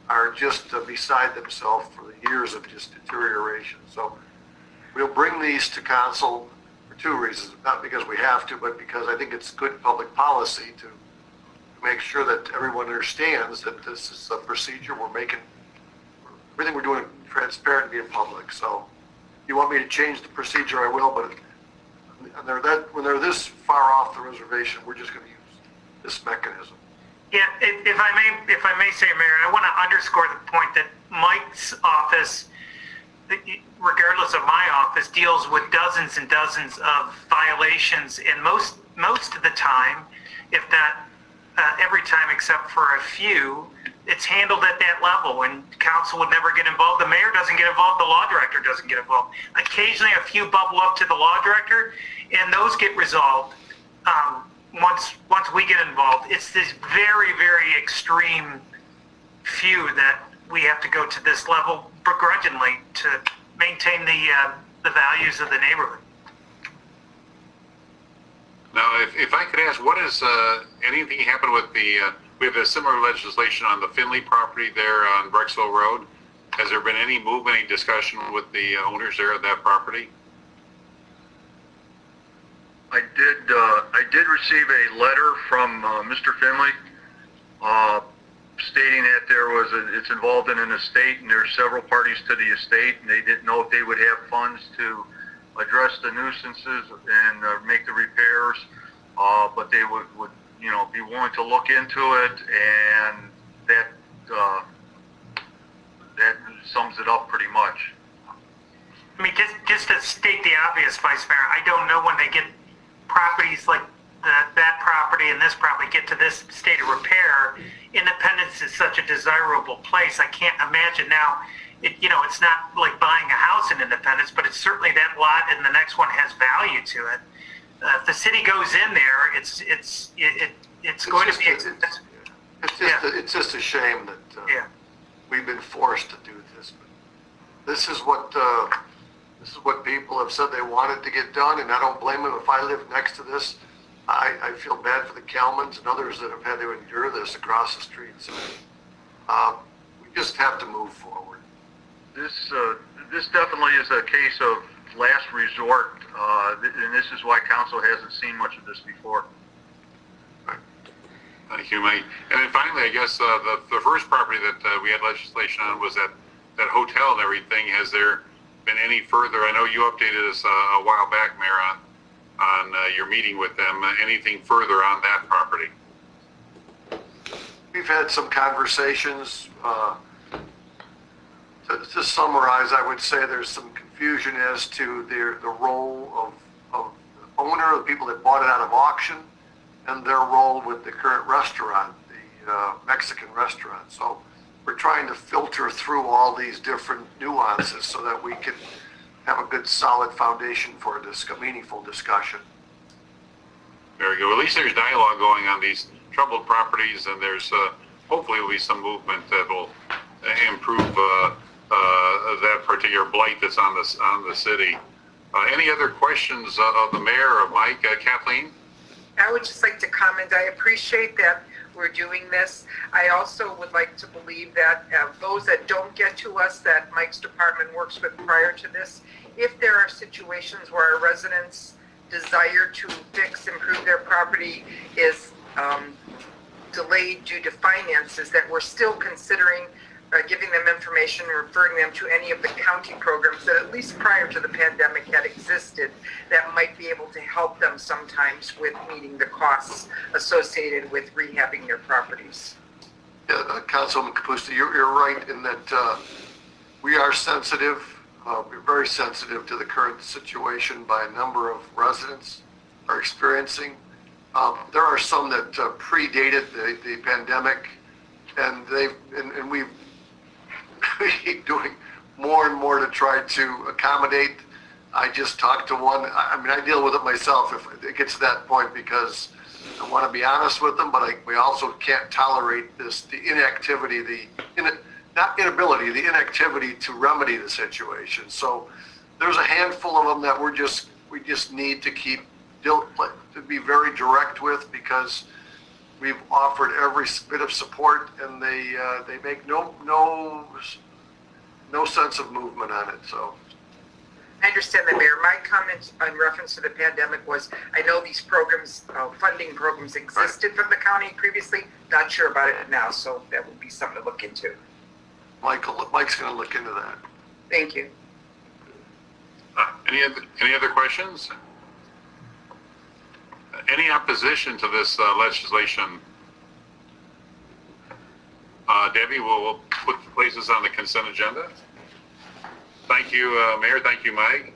are just uh, beside themselves for the years of just deterioration. So we'll bring these to council for two reasons, not because we have to, but because I think it's good public policy to make sure that everyone understands that this is a procedure we're making, everything we're doing transparent and being public. So if you want me to change the procedure, I will, but when they're, that, when they're this far off the reservation, we're just going to use this mechanism. Yeah, if, if I may, if I may say, Mayor, I want to underscore the point that Mike's office, regardless of my office, deals with dozens and dozens of violations, and most most of the time, if not uh, every time except for a few, it's handled at that level, and council would never get involved. The mayor doesn't get involved. The law director doesn't get involved. Occasionally, a few bubble up to the law director, and those get resolved. Um, Once once we get involved, it's this very, very extreme few that we have to go to this level begrudgingly to maintain the uh, the values of the neighborhood. Now, if, if I could ask, what is uh, anything happened with the? Uh, we have a similar legislation on the Finley property there on Brecksville Road. Has there been any movement, any discussion with the owners there of that property? I did, uh, I did receive a letter from, uh, Mister Finley, uh, stating that there was a, it's involved in an estate and there are several parties to the estate, and they didn't know if they would have funds to address the nuisances and uh, make the repairs, uh, but they would, would, you know, be willing to look into it, and that, uh, that sums it up pretty much. I mean, just, just to state the obvious, Vice Mayor, I don't know when they get properties like the, that property and this property get to this state of repair. Independence is such a desirable place. I can't imagine now, it, you know, it's not like buying a house in Independence, but it's certainly that lot and the next one has value to it. Uh, if the city goes in there, it's it's it, it it's, it's going just, to be. It's, it's, it's just yeah. a, it's just a shame that uh, yeah. we've been forced to do this. But this is what uh, this is what people have said they wanted to get done, and I don't blame them. If I lived next to this, I, I feel bad for the Kalmans and others that have had to endure this across the street. So uh, we just have to move forward. This uh, this definitely is a case of last resort, uh, and this is why council hasn't seen much of this before. Thank you, Mike. And then finally, I guess uh, the the first property that uh, we had legislation on was that that hotel and everything. Has there been any further? I know you updated us uh, a while back, Mayor, on on uh, your meeting with them. Uh, anything further on that property? We've had some conversations. Uh, to, to summarize, I would say there's some confusion as to their, the role of, of the owner, the people that bought it out of auction, and their role with the current restaurant, the uh, Mexican restaurant. So we're trying to filter through all these different nuances so that we can have a good solid foundation for a dis- meaningful discussion. Very good. Well, at least there's dialogue going on these troubled properties, and there's uh, hopefully will be some movement that will improve uh, uh, that particular blight that's on the, on the city. Uh, any other questions uh, of the mayor or Mike? Uh, Kathleen? I would just like to comment, I appreciate that we're doing this. I also would like to believe that uh, those that don't get to us, that Mike's department works with prior to this, if there are situations where our residents' desire to fix, improve their property is um, delayed due to finances, that we're still considering uh, giving them information, referring them to any of the county programs that at least prior to the pandemic had existed that might be able to help them sometimes with meeting the costs associated with rehabbing their properties. Yeah, uh, Councilman Kapusta, you're, you're right in that uh, we are sensitive. Uh, we're very sensitive to the current situation by a number of residents are experiencing. Um, there are some that uh, predated the, the pandemic, and they've and, and we've keep doing more and more to try to accommodate. I just talked to one. I mean, I deal with it myself if it gets to that point because I want to be honest with them, but I, we also can't tolerate this, the inactivity, the in, not inability, the inactivity to remedy the situation. So there's a handful of them that we're just, we just need to keep, to be very direct with because we've offered every bit of support, and they, uh, they make no, no, no sense of movement on it, so. I understand that, Mayor. My comment in reference to the pandemic was, I know these programs, uh, funding programs existed from the county previously, not sure about it now, so that would be something to look into. Michael, Mike's gonna look into that. Thank you. Uh, Any other, any other questions? Any opposition to this uh, legislation? Uh, Debbie, we'll, we'll put the places on the consent agenda. Thank you, uh, Mayor. Thank you, Mike.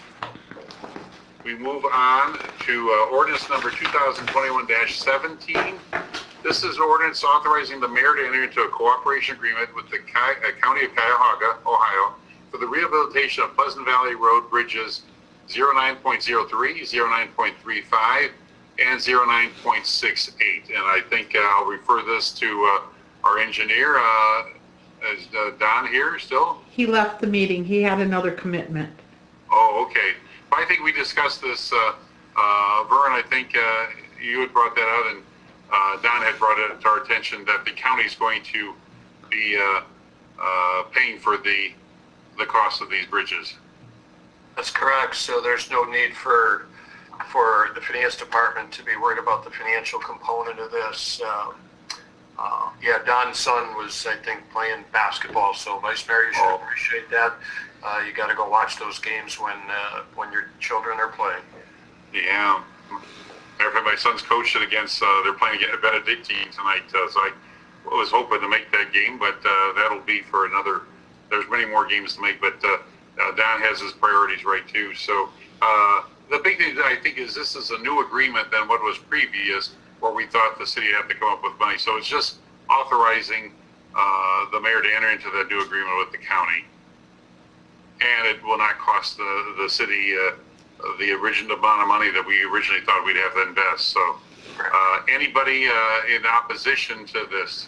We move on to uh, ordinance number two thousand twenty-one dash seventeen. This is ordinance authorizing the mayor to enter into a cooperation agreement with the Ki- uh, County of Cuyahoga, Ohio, for the rehabilitation of Pleasant Valley Road bridges zero nine point zero three, zero nine point three five, and zero nine point six eight. And I think uh, I'll refer this to uh, our engineer. Uh, is uh, Don here still? He left the meeting. He had another commitment. Oh, okay. But I think we discussed this, uh, uh, Vern, I think uh, you had brought that out, and uh, Don had brought it to our attention that the county's going to be uh, uh, paying for the the cost of these bridges. That's correct. So there's no need for for the finance department to be worried about the financial component of this. Um, uh, yeah, Don's son was, I think, playing basketball. So Vice Mayor, you should Oh. appreciate that. Uh, you got to go watch those games when uh, when your children are playing. Yeah. Matter of fact, my son's coached it against, uh, they're playing against Benedictine tonight, uh, so I was hoping to make that game, but uh, that'll be for another, there's many more games to make, but uh, uh, Don has his priorities right too. So uh, the big thing that I think is this is a new agreement than what was previous, where we thought the city had to come up with money. So it's just authorizing uh, the mayor to enter into that new agreement with the county. And it will not cost the, the city uh, the original amount of money that we originally thought we'd have to invest. So uh, anybody uh, in opposition to this?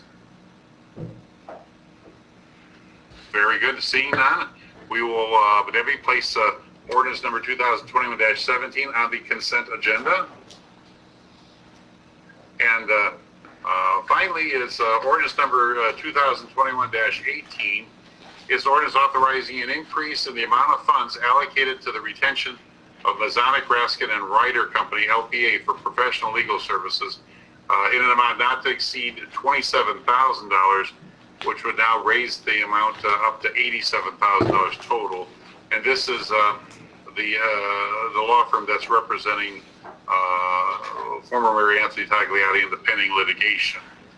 Very good. Seeing none, we will, uh, Debbie, place uh, ordinance number two thousand twenty-one dash seventeen on the consent agenda. And uh, uh, finally is uh, ordinance number uh, two thousand twenty-one dash eighteen. Is ordinance authorizing an increase in the amount of funds allocated to the retention of Masonic, Raskin, and Ryder Company, L P A, for professional legal services uh, in an amount not to exceed twenty-seven thousand dollars, which would now raise the amount uh, up to eighty-seven thousand dollars total. And this is uh, the uh, the law firm that's representing uh, former Mayor Anthony Tagliati in the pending litigation.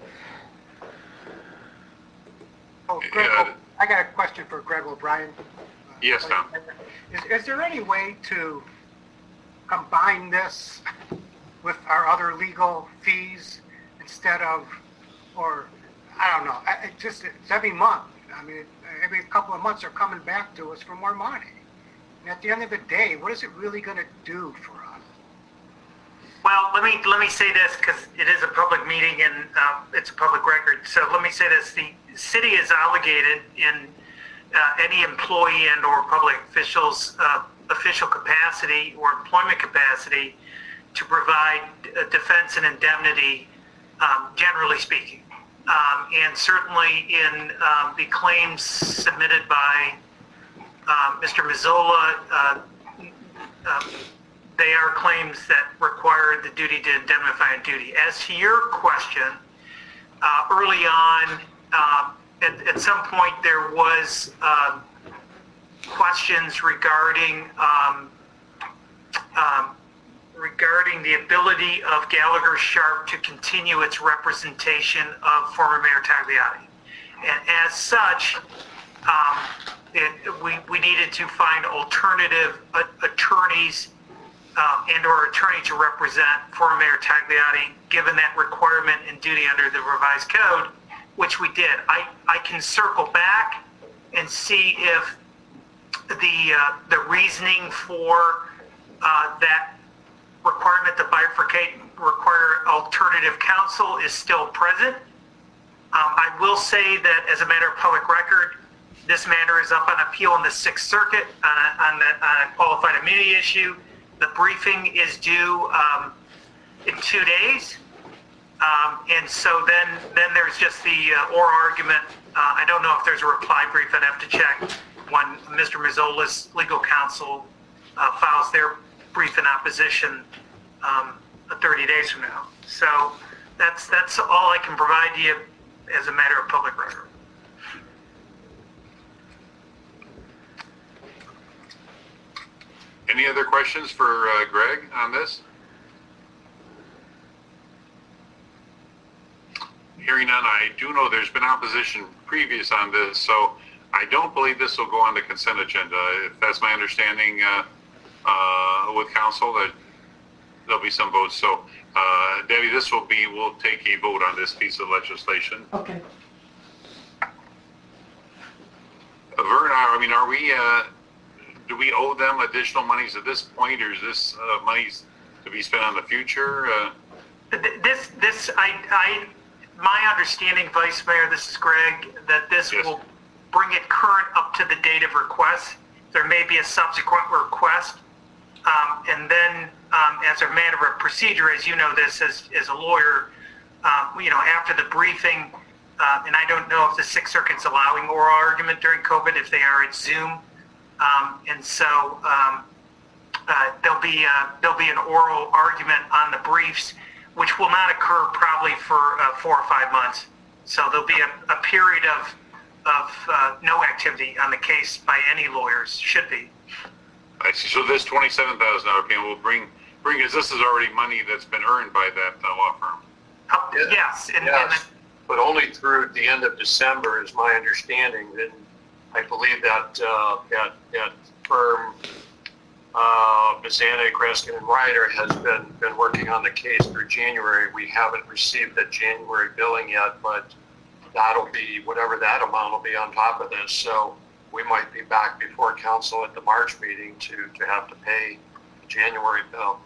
Oh, Greg, Yeah. I got a question for Greg O'Brien. Yes, Tom. Is, is there any way to combine this with our other legal fees instead of, or, I don't know, I- it just, it's every month. I mean, every couple of months they're coming back to us for more money. And at the end of the day, what is it really going to do for us? Well, let me let me say this, because it is a public meeting and uh, it's a public record. So let me say this: the city is obligated in uh, any employee and or public officials uh, official capacity or employment capacity to provide uh, defense and indemnity, um, generally speaking. Um, and certainly in um, the claims submitted by um, Mister Mazzola, uh, uh, they are claims that require the duty to indemnify and duty. As to your question, uh, early on, um, at, at some point there was um, questions regarding um, um, regarding the ability of Gallagher Sharp to continue its representation of former Mayor Tagliati. And as such, um, it, we, we needed to find alternative uh, attorneys uh, and or attorney to represent former Mayor Tagliati, given that requirement and duty under the revised code, which we did. I, I can circle back and see if the, uh, the reasoning for uh, that requirement to bifurcate, require alternative counsel is still present. Um, I will say that as a matter of public record, this matter is up on appeal in the Sixth Circuit on a, on the, on a qualified immunity issue. The briefing is due um, in two days. Um, and so then, then there's just the uh, oral argument. Uh, I don't know if there's a reply brief. I'd have to check when Mister Mazzola's legal counsel uh, files their brief in opposition um, thirty days from now. So that's that's all I can provide to you as a matter of public record. Any other questions for uh, Greg on this? Hearing none, I do know there's been opposition previous on this, so I don't believe this will go on the consent agenda. If that's my understanding uh, uh, with council, that there'll be some votes. So, uh, Debbie, this will be, we'll take a vote on this piece of legislation. Okay. Uh, Vern, I mean, are we, uh, do we owe them additional monies at this point, or is this uh, monies to be spent on the future? Uh, This, this, I, I, my understanding, Vice Mayor, this is Greg, that this Yes. will bring it current up to the date of request. There may be a subsequent request. Um, and then, um, as a matter of procedure, as you know this as, as a lawyer, um, you know, after the briefing, uh, and I don't know if the Sixth Circuit's allowing oral argument during COVID, if they are at Zoom. Um, and so, um, uh, there'll be, uh, there'll be an oral argument on the briefs, which will not occur probably for uh, four or five months. So there'll be a, a period of, of uh, no activity on the case by any lawyers, should be. I see. So this twenty-seven thousand dollar payment will bring, bring us, this is already money that's been earned by that uh, law firm. Uh, yes. And, Yes, but only through the end of December is my understanding. Then I believe that, uh, that, that firm, uh, Bizana, Kreskin and Ryder has been, been working on the case through January. We haven't received the January billing yet, but that'll be, whatever that amount will be on top of this. So we might be back before council at the March meeting to, to have to pay the January bill.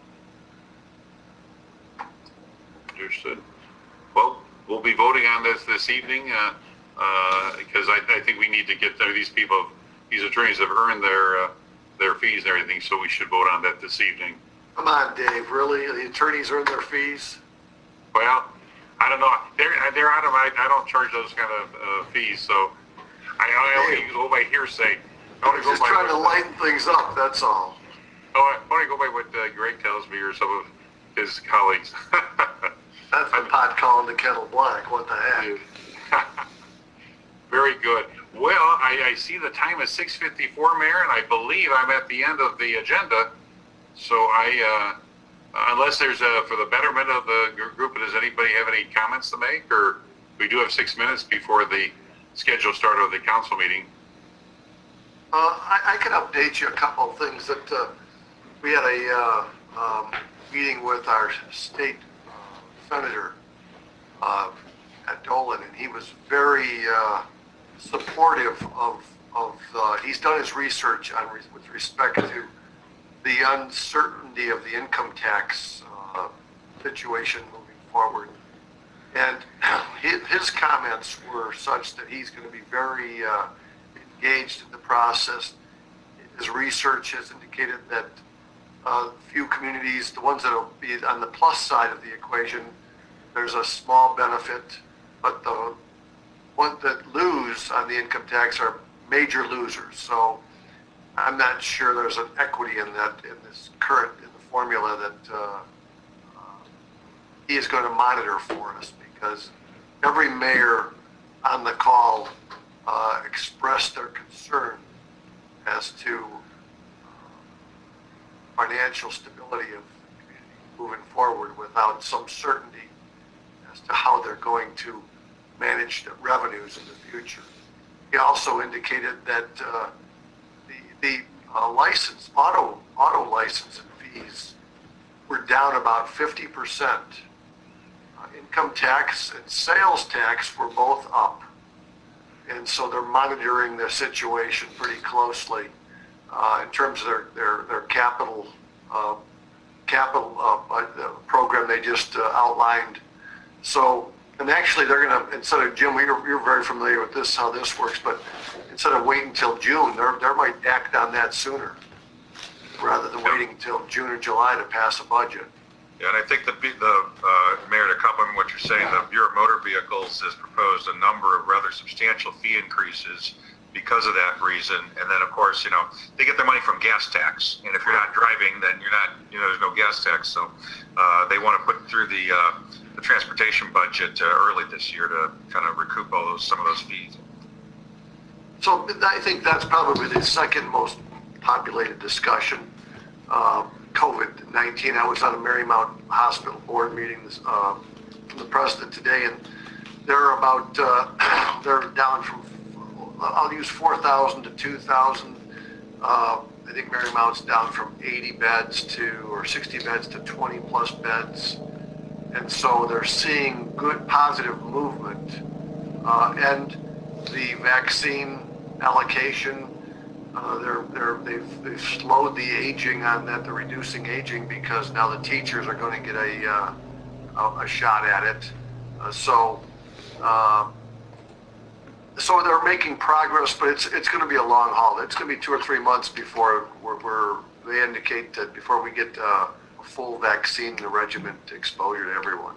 Understood. Well, we'll be voting on this this evening, uh, uh, because I, I think we need to get there. These people, these attorneys have earned their, uh, their fees and everything, so we should vote on that this evening. Come on, Dave, really? The attorneys earn their fees? Well, I don't know. They're, they're out of my, I don't charge those kind of uh, fees, so I, I only go by hearsay. I only I'm go just by trying to what, lighten things up, that's all. oh, I only go by what uh, Greg tells me or some of his colleagues. That's the pot calling the kettle black, what the heck? Very good. Well, I, I see the time is six fifty-four, Mayor, and I believe I'm at the end of the agenda. So I, uh, unless there's a, for the betterment of the gr- group, does anybody have any comments to make? Or we do have six minutes before the scheduled start of the council meeting. Uh, I, I can update you a couple of things that, uh, we had a, uh, um, meeting with our state uh, senator, uh, at Dolan, and he was very, uh, supportive of, of, uh, he's done his research on, with respect to the uncertainty of the income tax, uh, situation moving forward. And his, his comments were such that he's going to be very, uh, engaged in the process. His research has indicated that uh, few communities, the ones that will be on the plus side of the equation, there's a small benefit, but the ones that lose on the income tax are major losers. So I'm not sure there's an equity in that, in this current, in the formula that uh, uh, he is going to monitor for us, because every mayor on the call uh, expressed their concern as to financial stability of the community moving forward without some certainty as to how they're going to manage the revenues in the future. He also indicated that uh, the, the uh, license, auto, auto license and fees were down about fifty percent. Uh, income tax and sales tax were both up. And so they're monitoring the situation pretty closely uh, in terms of their, their, their capital, uh, capital uh, the program they just uh, outlined. So, and actually they're going to, instead of, Jim, you're, you're very familiar with this, how this works, but instead of waiting until June, they're, they might act on that sooner rather than waiting until June or July to pass a budget. Yeah, and I think the, the uh, Mayor, to complement what you're saying, the Bureau of Motor Vehicles has proposed a number of rather substantial fee increases because of that reason. And then, of course, you know, they get their money from gas tax. And if you're not driving, then you're not, you know, there's no gas tax. So uh, they want to put through the, uh, the transportation budget uh, early this year to kind of recoup all those, some of those fees. So I think that's probably the second most populated discussion. Uh, COVID nineteen. I was on a Marymount Hospital board meeting uh, from the president today, and they're about, uh, they're down from, I'll use four thousand to two thousand. Uh, I think Marymount's down from eighty beds to, or sixty beds to twenty plus beds. And so they're seeing good positive movement. Uh, and the vaccine allocation, uh, they're, they're, they've, they've slowed the aging on that. They're reducing aging because now the teachers are going to get a, uh, a, a shot at it. Uh, so, uh, so they're making progress, but it's it's going to be a long haul. It's going to be two or three months before we're, we're they indicate that before we get uh, a full vaccine regimen exposure to everyone.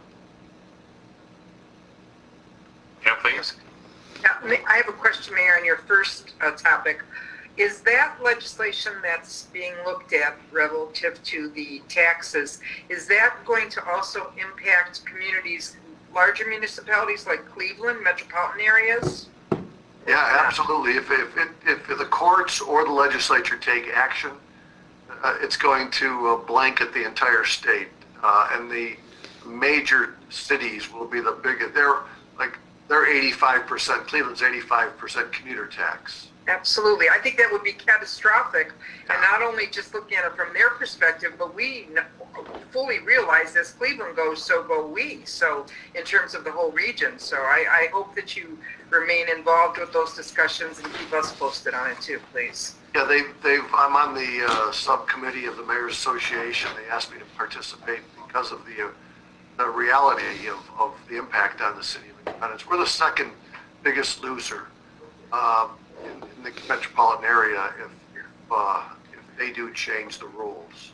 Yeah, please. Yeah, I have a question, Mayor, on your first uh, topic. Is that legislation that's being looked at relative to the taxes, is that going to also impact communities, larger municipalities like Cleveland, metropolitan areas? Yeah, absolutely. If, if, if, if the courts or the legislature take action, uh, it's going to uh, blanket the entire state. Uh, and the major cities will be the biggest. They're like, they're eighty-five percent, Cleveland's eighty-five percent commuter tax. Absolutely. I think that would be catastrophic. And not only just looking at it from their perspective, but we fully realize as Cleveland goes, so go we. So in terms of the whole region. So I, I hope that you remain involved with those discussions and keep us posted on it too, please. Yeah, they, they've, I'm on the uh, subcommittee of the Mayor's Association. They asked me to participate because of the, uh, the reality of, of the impact on the city of Independence. We're the second biggest loser um, in, in the metropolitan area if, if, uh, if they do change the rules.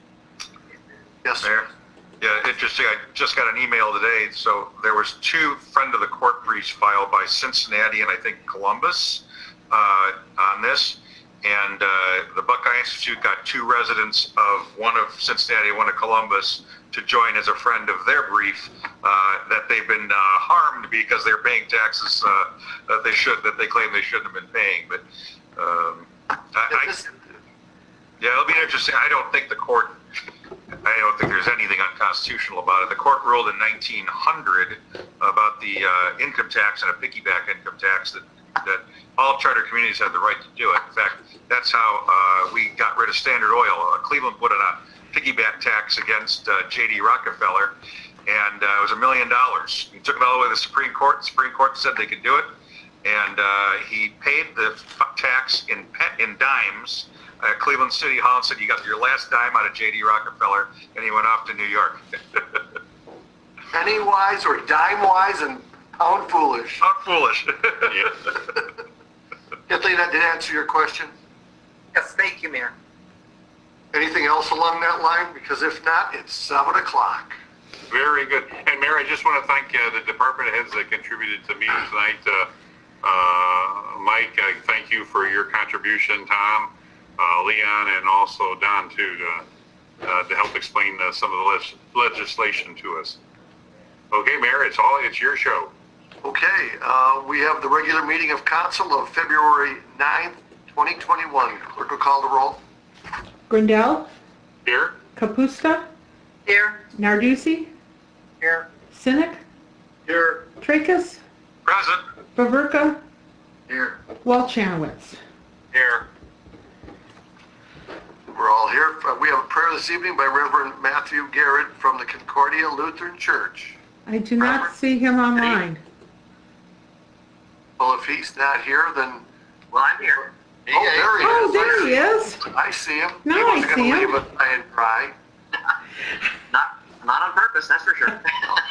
Yes, Mayor? Yeah, interesting. I just got an email today. So there was two friend of the court briefs filed by Cincinnati and I think Columbus uh, on this. And uh, the Buckeye Institute got two residents of one of Cincinnati and one of Columbus to join as a friend of their brief uh, that they've been uh, harmed because they're paying taxes uh, that they should, that they claim they shouldn't have been paying. But um, I, I, yeah, it'll be interesting. I don't think the court, I don't think there's anything unconstitutional about it. The court ruled in nineteen hundred about the uh, income tax and a piggyback income tax that, that all charter communities have the right to do it. In fact, that's how uh, we got rid of Standard Oil. Uh, Cleveland put in a piggyback tax against uh, J D Rockefeller, and uh, it was a million dollars. He took it all the way to the Supreme Court. The Supreme Court said they could do it, and uh, he paid the tax in in dimes. Uh, Cleveland City Hall said, "You got your last dime out of J D Rockefeller," and he went off to New York. Penny wise or dime wise and pound foolish. Pound foolish. Kathleen, did that answer your question? Yes, thank you, Mayor. Anything else along that line? Because if not, it's seven o'clock. Very good. And Mayor, I just want to thank uh, the department heads that contributed to meetings tonight. Uh, uh, Mike, I thank you for your contribution. Tom, uh, Leon, and also Don too, to, uh, to help explain uh, some of the leg- legislation to us. Okay, Mayor, it's all it's your show. Okay, uh, we have the regular meeting of council of February ninth, twenty twenty-one. Clerk will call the roll. Grindel? Here. Kapusta? Here. Narducci? Here. Cynic? Here. Tracus? Present. Baverka? Here. Walchanowitz? Here. We're all here. Uh, We have a prayer this evening by Reverend Matthew Garrett from the Concordia Lutheran Church. I do not see him online. Well, if he's not here, then... Well, I'm here. Oh, there he Oh, is. there he is. I see him. No, he I wasn't see going to him. leave us high and dry. Not, not on purpose, that's for sure. All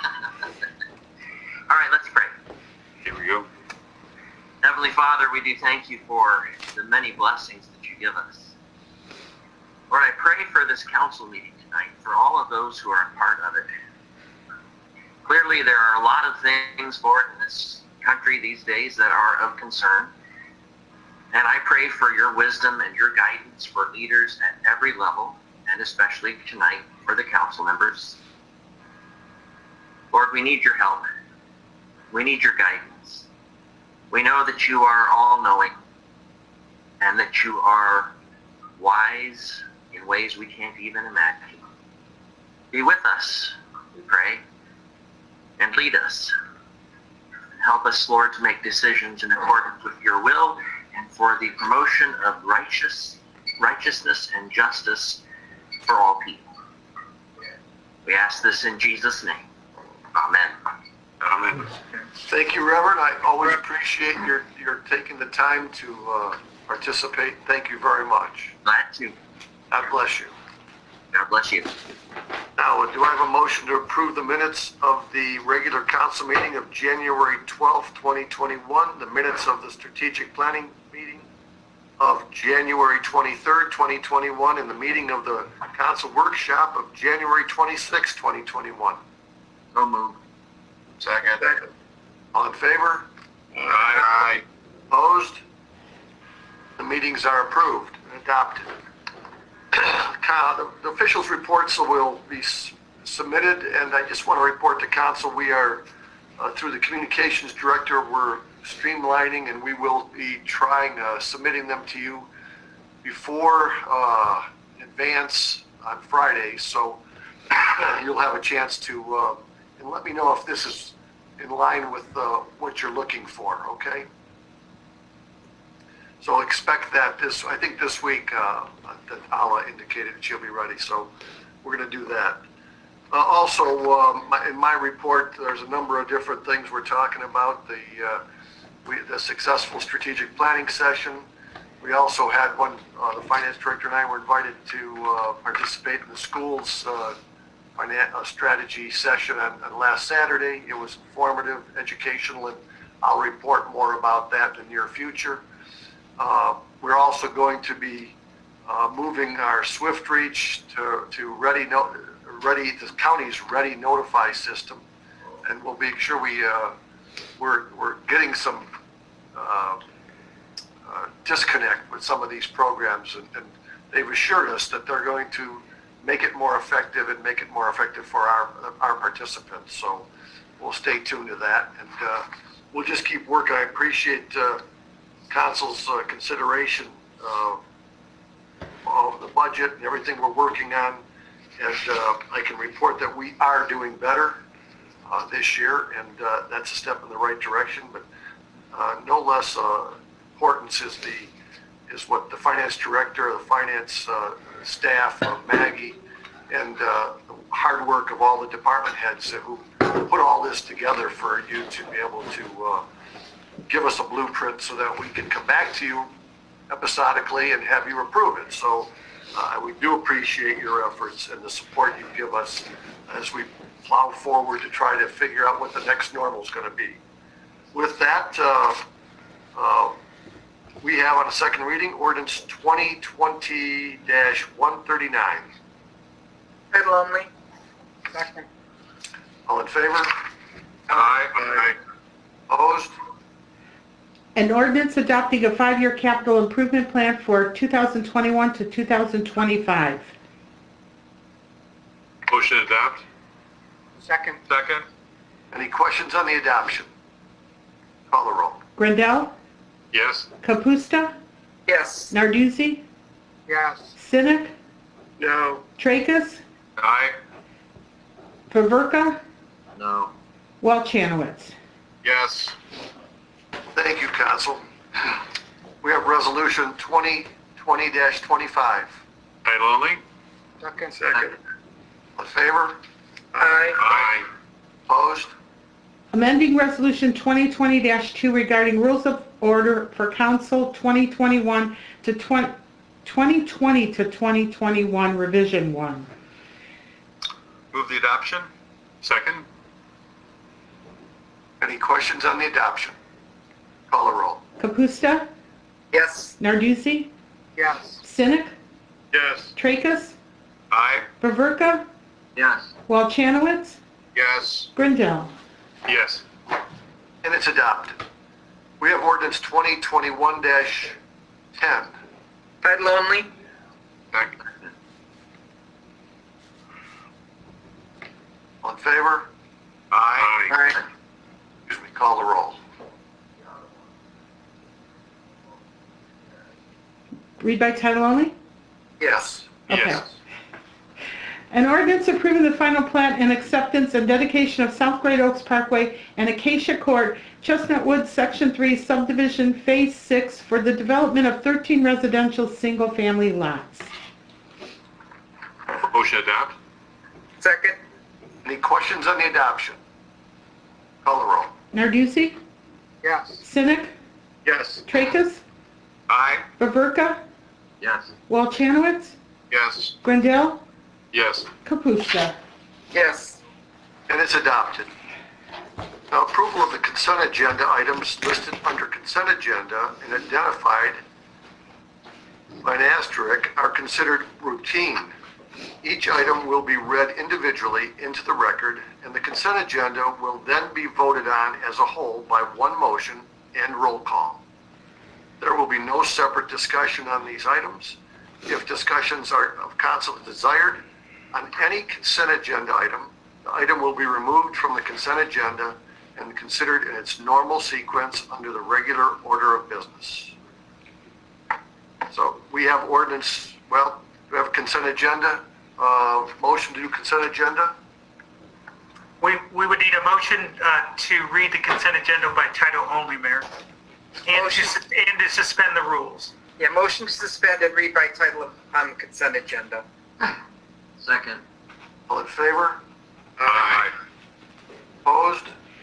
right, let's pray. Here we go. Heavenly Father, we do thank you for the many blessings that you give us. Lord, I pray for this council meeting today. tonight for all of those who are a part of it. Clearly, there are a lot of things, Lord, in this country these days that are of concern. And I pray for your wisdom and your guidance for leaders at every level, and especially tonight for the council members. Lord, we need your help. We need your guidance. We know that you are all-knowing and that you are wise in ways we can't even imagine. Be with us, we pray, and lead us. Help us, Lord, to make decisions in accordance with your will and for the promotion of righteous, righteousness and justice for all people. We ask this in Jesus' name. Amen. Amen. Thank you, Reverend. I always appreciate your, your taking the time to uh, participate. Thank you very much. Glad to. God bless you. God bless you. Now, do I have a motion to approve the minutes of the regular council meeting of January twelfth, twenty twenty-one, the minutes of the strategic planning meeting of January twenty-third, twenty twenty-one, and the meeting of the council workshop of January twenty-sixth, twenty twenty-one? So moved. Second. Second. All in favor? Aye. Opposed? The meetings are approved and adopted. The the officials' reports will be s- submitted, and I just want to report to council, we are, uh, through the communications director, we're streamlining, and we will be trying, uh, submitting them to you before uh, advance on Friday, so you'll have a chance to, uh, and let me know if this is in line with uh, what you're looking for, okay? So expect that this, I think this week, uh, that Ala indicated that she'll be ready, so we're going to do that. Uh, also, um, my, in my report, there's a number of different things we're talking about. The, uh, we, the successful strategic planning session. We also had one, uh, the finance director and I were invited to uh, participate in the school's uh, finan- uh, strategy session on, on last Saturday. It was informative, educational, and I'll report more about that in the near future. Uh, we're also going to be uh, moving our Swift Reach to, to ready, no, ready, the county's Ready Notify system, and we'll make sure we, uh, we're, we're getting some uh, uh, disconnect with some of these programs, and, and they've assured us that they're going to make it more effective and make it more effective for our, our participants. So we'll stay tuned to that, and uh, we'll just keep working. I appreciate uh, Council's uh, consideration uh, of the budget and everything we're working on, and uh, I can report that we are doing better uh, this year, and uh, that's a step in the right direction. But uh, no less uh, importance is the is what the finance director, the finance uh, staff, uh, Maggie, and uh, the hard work of all the department heads who put all this together for you to be able to uh, give us a blueprint so that we can come back to you episodically and have you approve it. So uh, we do appreciate your efforts and the support you give us as we plow forward to try to figure out what the next normal is going to be. With that, uh, uh, we have on a second reading ordinance twenty twenty dash one thirty-nine. Title only. Second. All in favor? Aye. Aye. Opposed? An ordinance adopting a five-year capital improvement plan for two thousand twenty-one to two thousand twenty-five. Motion to adopt? Second. Second. Any questions on the adoption? Call the roll. Grandel, Yes. Kapusta, Yes. Narduzzi, Yes. Sinek, No. Tracus, Aye. Faverka, No. Walchanowitz. Yes. Thank you, Council. We have resolution twenty twenty dash twenty-five. Title only? Second. Second. All in favor? Aye. Aye. Opposed? Amending Resolution twenty twenty dash two regarding rules of order for council twenty twenty-one to twenty twenty to twenty twenty-one, revision one. Move the adoption. Second? Any questions on the adoption? Call the roll. Kapusta, Yes. Narduzzi, Yes. Sinek, Yes. Tracus, Aye. Baverka, Yes. Walchanowitz, Yes. Grindell. Yes. And it's adopted. We have ordinance twenty twenty-one dash ten. Title only? Second. All in favor? Aye. Aye. Excuse me, call the roll. Read by title only? Yes. Okay. Yes. An ordinance approving the final plat and acceptance and dedication of South Great Oaks Parkway and Acacia Court, Chestnut Woods, Section three, Subdivision Phase six for the development of thirteen residential single-family lots. Motion adopt? Second? Any questions on the adoption? Call the roll. Narduzzi, Yes. Cynic, Yes. Tracus, Aye. Baverka, Yes. Walchanowitz, Yes. Grindell, Yes. Kapusta. Yes. And it's adopted. Now, approval of the consent agenda items listed under consent agenda and identified by an asterisk are considered routine. Each item will be read individually into the record, and the consent agenda will then be voted on as a whole by one motion and roll call. There will be no separate discussion on these items. If discussions are of council desired on any consent agenda item, the item will be removed from the consent agenda and considered in its normal sequence under the regular order of business. So we have ordinance, well, we have a consent agenda, uh, motion to do consent agenda. We, we would need a motion uh, to read the consent agenda by title only, Mayor, and to, sus- and to suspend the rules. Yeah, motion to suspend and read by title on consent agenda. Second. All in favor? Aye. Opposed?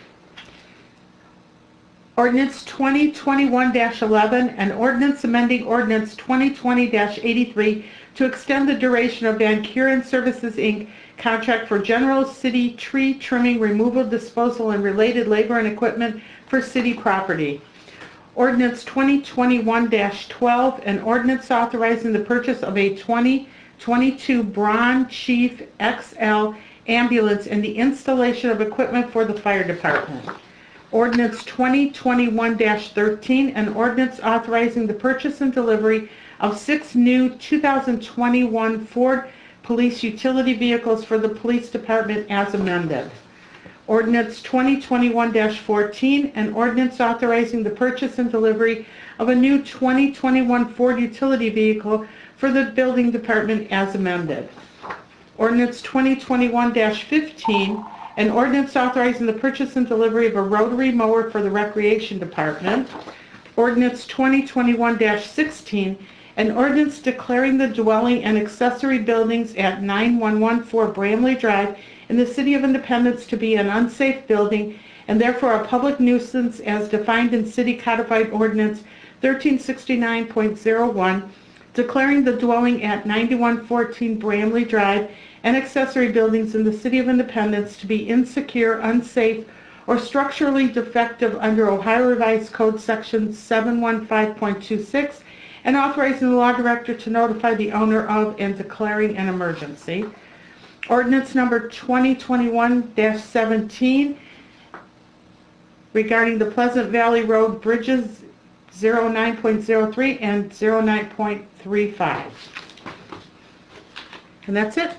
Ordinance twenty twenty-one dash eleven, and ordinance amending ordinance twenty twenty dash eighty-three to extend the duration of Van Kuren Services, Incorporated contract for general city tree trimming, removal, disposal, and related labor and equipment for city property. Ordinance twenty twenty-one dash twelve, and ordinance authorizing the purchase of a twenty twenty-two Braun Chief X L ambulance and the installation of equipment for the fire department. Ordinance twenty twenty-one dash thirteen, an ordinance authorizing the purchase and delivery of six new two thousand twenty-one Ford Police utility vehicles for the police department as amended. Ordinance twenty twenty-one dash fourteen, an ordinance authorizing the purchase and delivery of a new twenty twenty-one Ford utility vehicle for the building department as amended. Ordinance twenty twenty-one dash fifteen, an ordinance authorizing the purchase and delivery of a rotary mower for the recreation department. Ordinance twenty twenty-one dash sixteen, an ordinance declaring the dwelling and accessory buildings at nine one one four Bramley Drive in the City of Independence to be an unsafe building and therefore a public nuisance as defined in City Codified Ordinance thirteen sixty-nine point oh one, declaring the dwelling at ninety-one fourteen Bramley Drive and accessory buildings in the City of Independence to be insecure, unsafe, or structurally defective under Ohio Revised Code Section seven one five point two six, and authorizing the law director to notify the owner of and declaring an emergency. Ordinance number twenty twenty-one dash seventeen regarding the Pleasant Valley Road bridges zero nine point zero three and zero nine point three five. And that's it.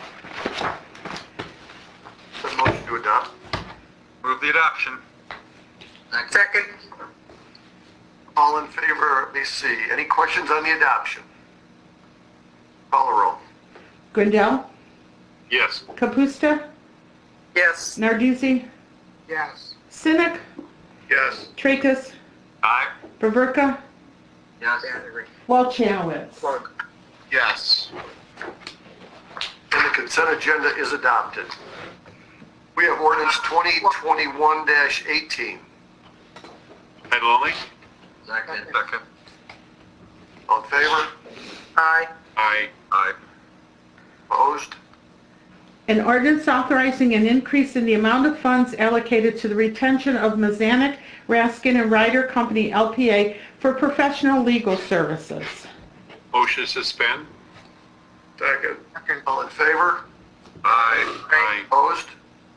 Motion to adopt. Move the adoption. Second? All in favor, let me see. Any questions on the adoption? Call the roll. Grindell, Yes. Kapusta, Yes. Narduzzi, Yes. Cynic, Yes. Tracus, Aye. Baverka, Yes. Walchanowitz. Yes. And the consent agenda is adopted. We have ordinance twenty twenty-one dash eighteen. Title only? Second. Second. All in favor? Aye. Aye. Aye. Opposed? An ordinance authorizing an increase in the amount of funds allocated to the retention of Mazanik, Raskin, and Ryder Company, L P A, for professional legal services. Motion to suspend? Second. All in favor? Aye. Aye. Opposed?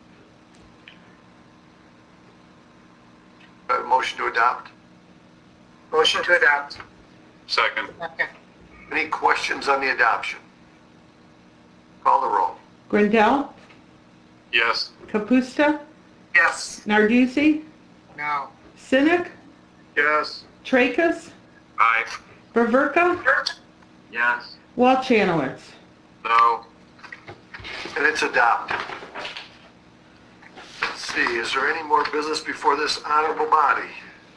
Uh, motion to adopt. Motion to adopt. Second. Any questions on the adoption? Call the roll. Grindel, Yes. Capusta, Yes. Narduzzi, No. Cynic, Yes. Tracus, Aye. Ververka, Yes. Walchanowitz. No. And it's adopted. Let's see, is there any more business before this honorable body?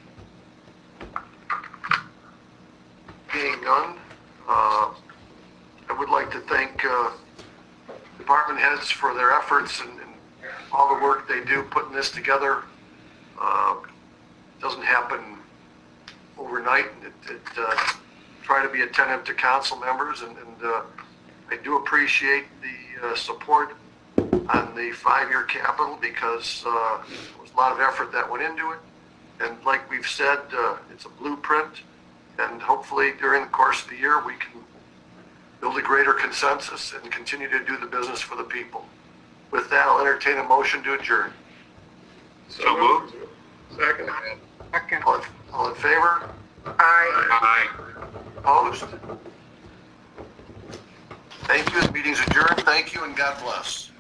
Being none, uh, I would like to thank uh, department heads for their efforts and, and all the work they do putting this together. Uh, doesn't happen overnight. It, it uh, try to be attentive to council members, and, and uh, I do appreciate the uh, support on the five-year capital, because uh, there was a lot of effort that went into it. And like we've said, uh, it's a blueprint, and hopefully during the course of the year we can build a greater consensus and continue to do the business for the people. With that, I'll entertain a motion to adjourn. So moved. Second. Second. All in, all in favor? Aye. Aye. Opposed? Thank you. The meeting's adjourned. Thank you, and God bless.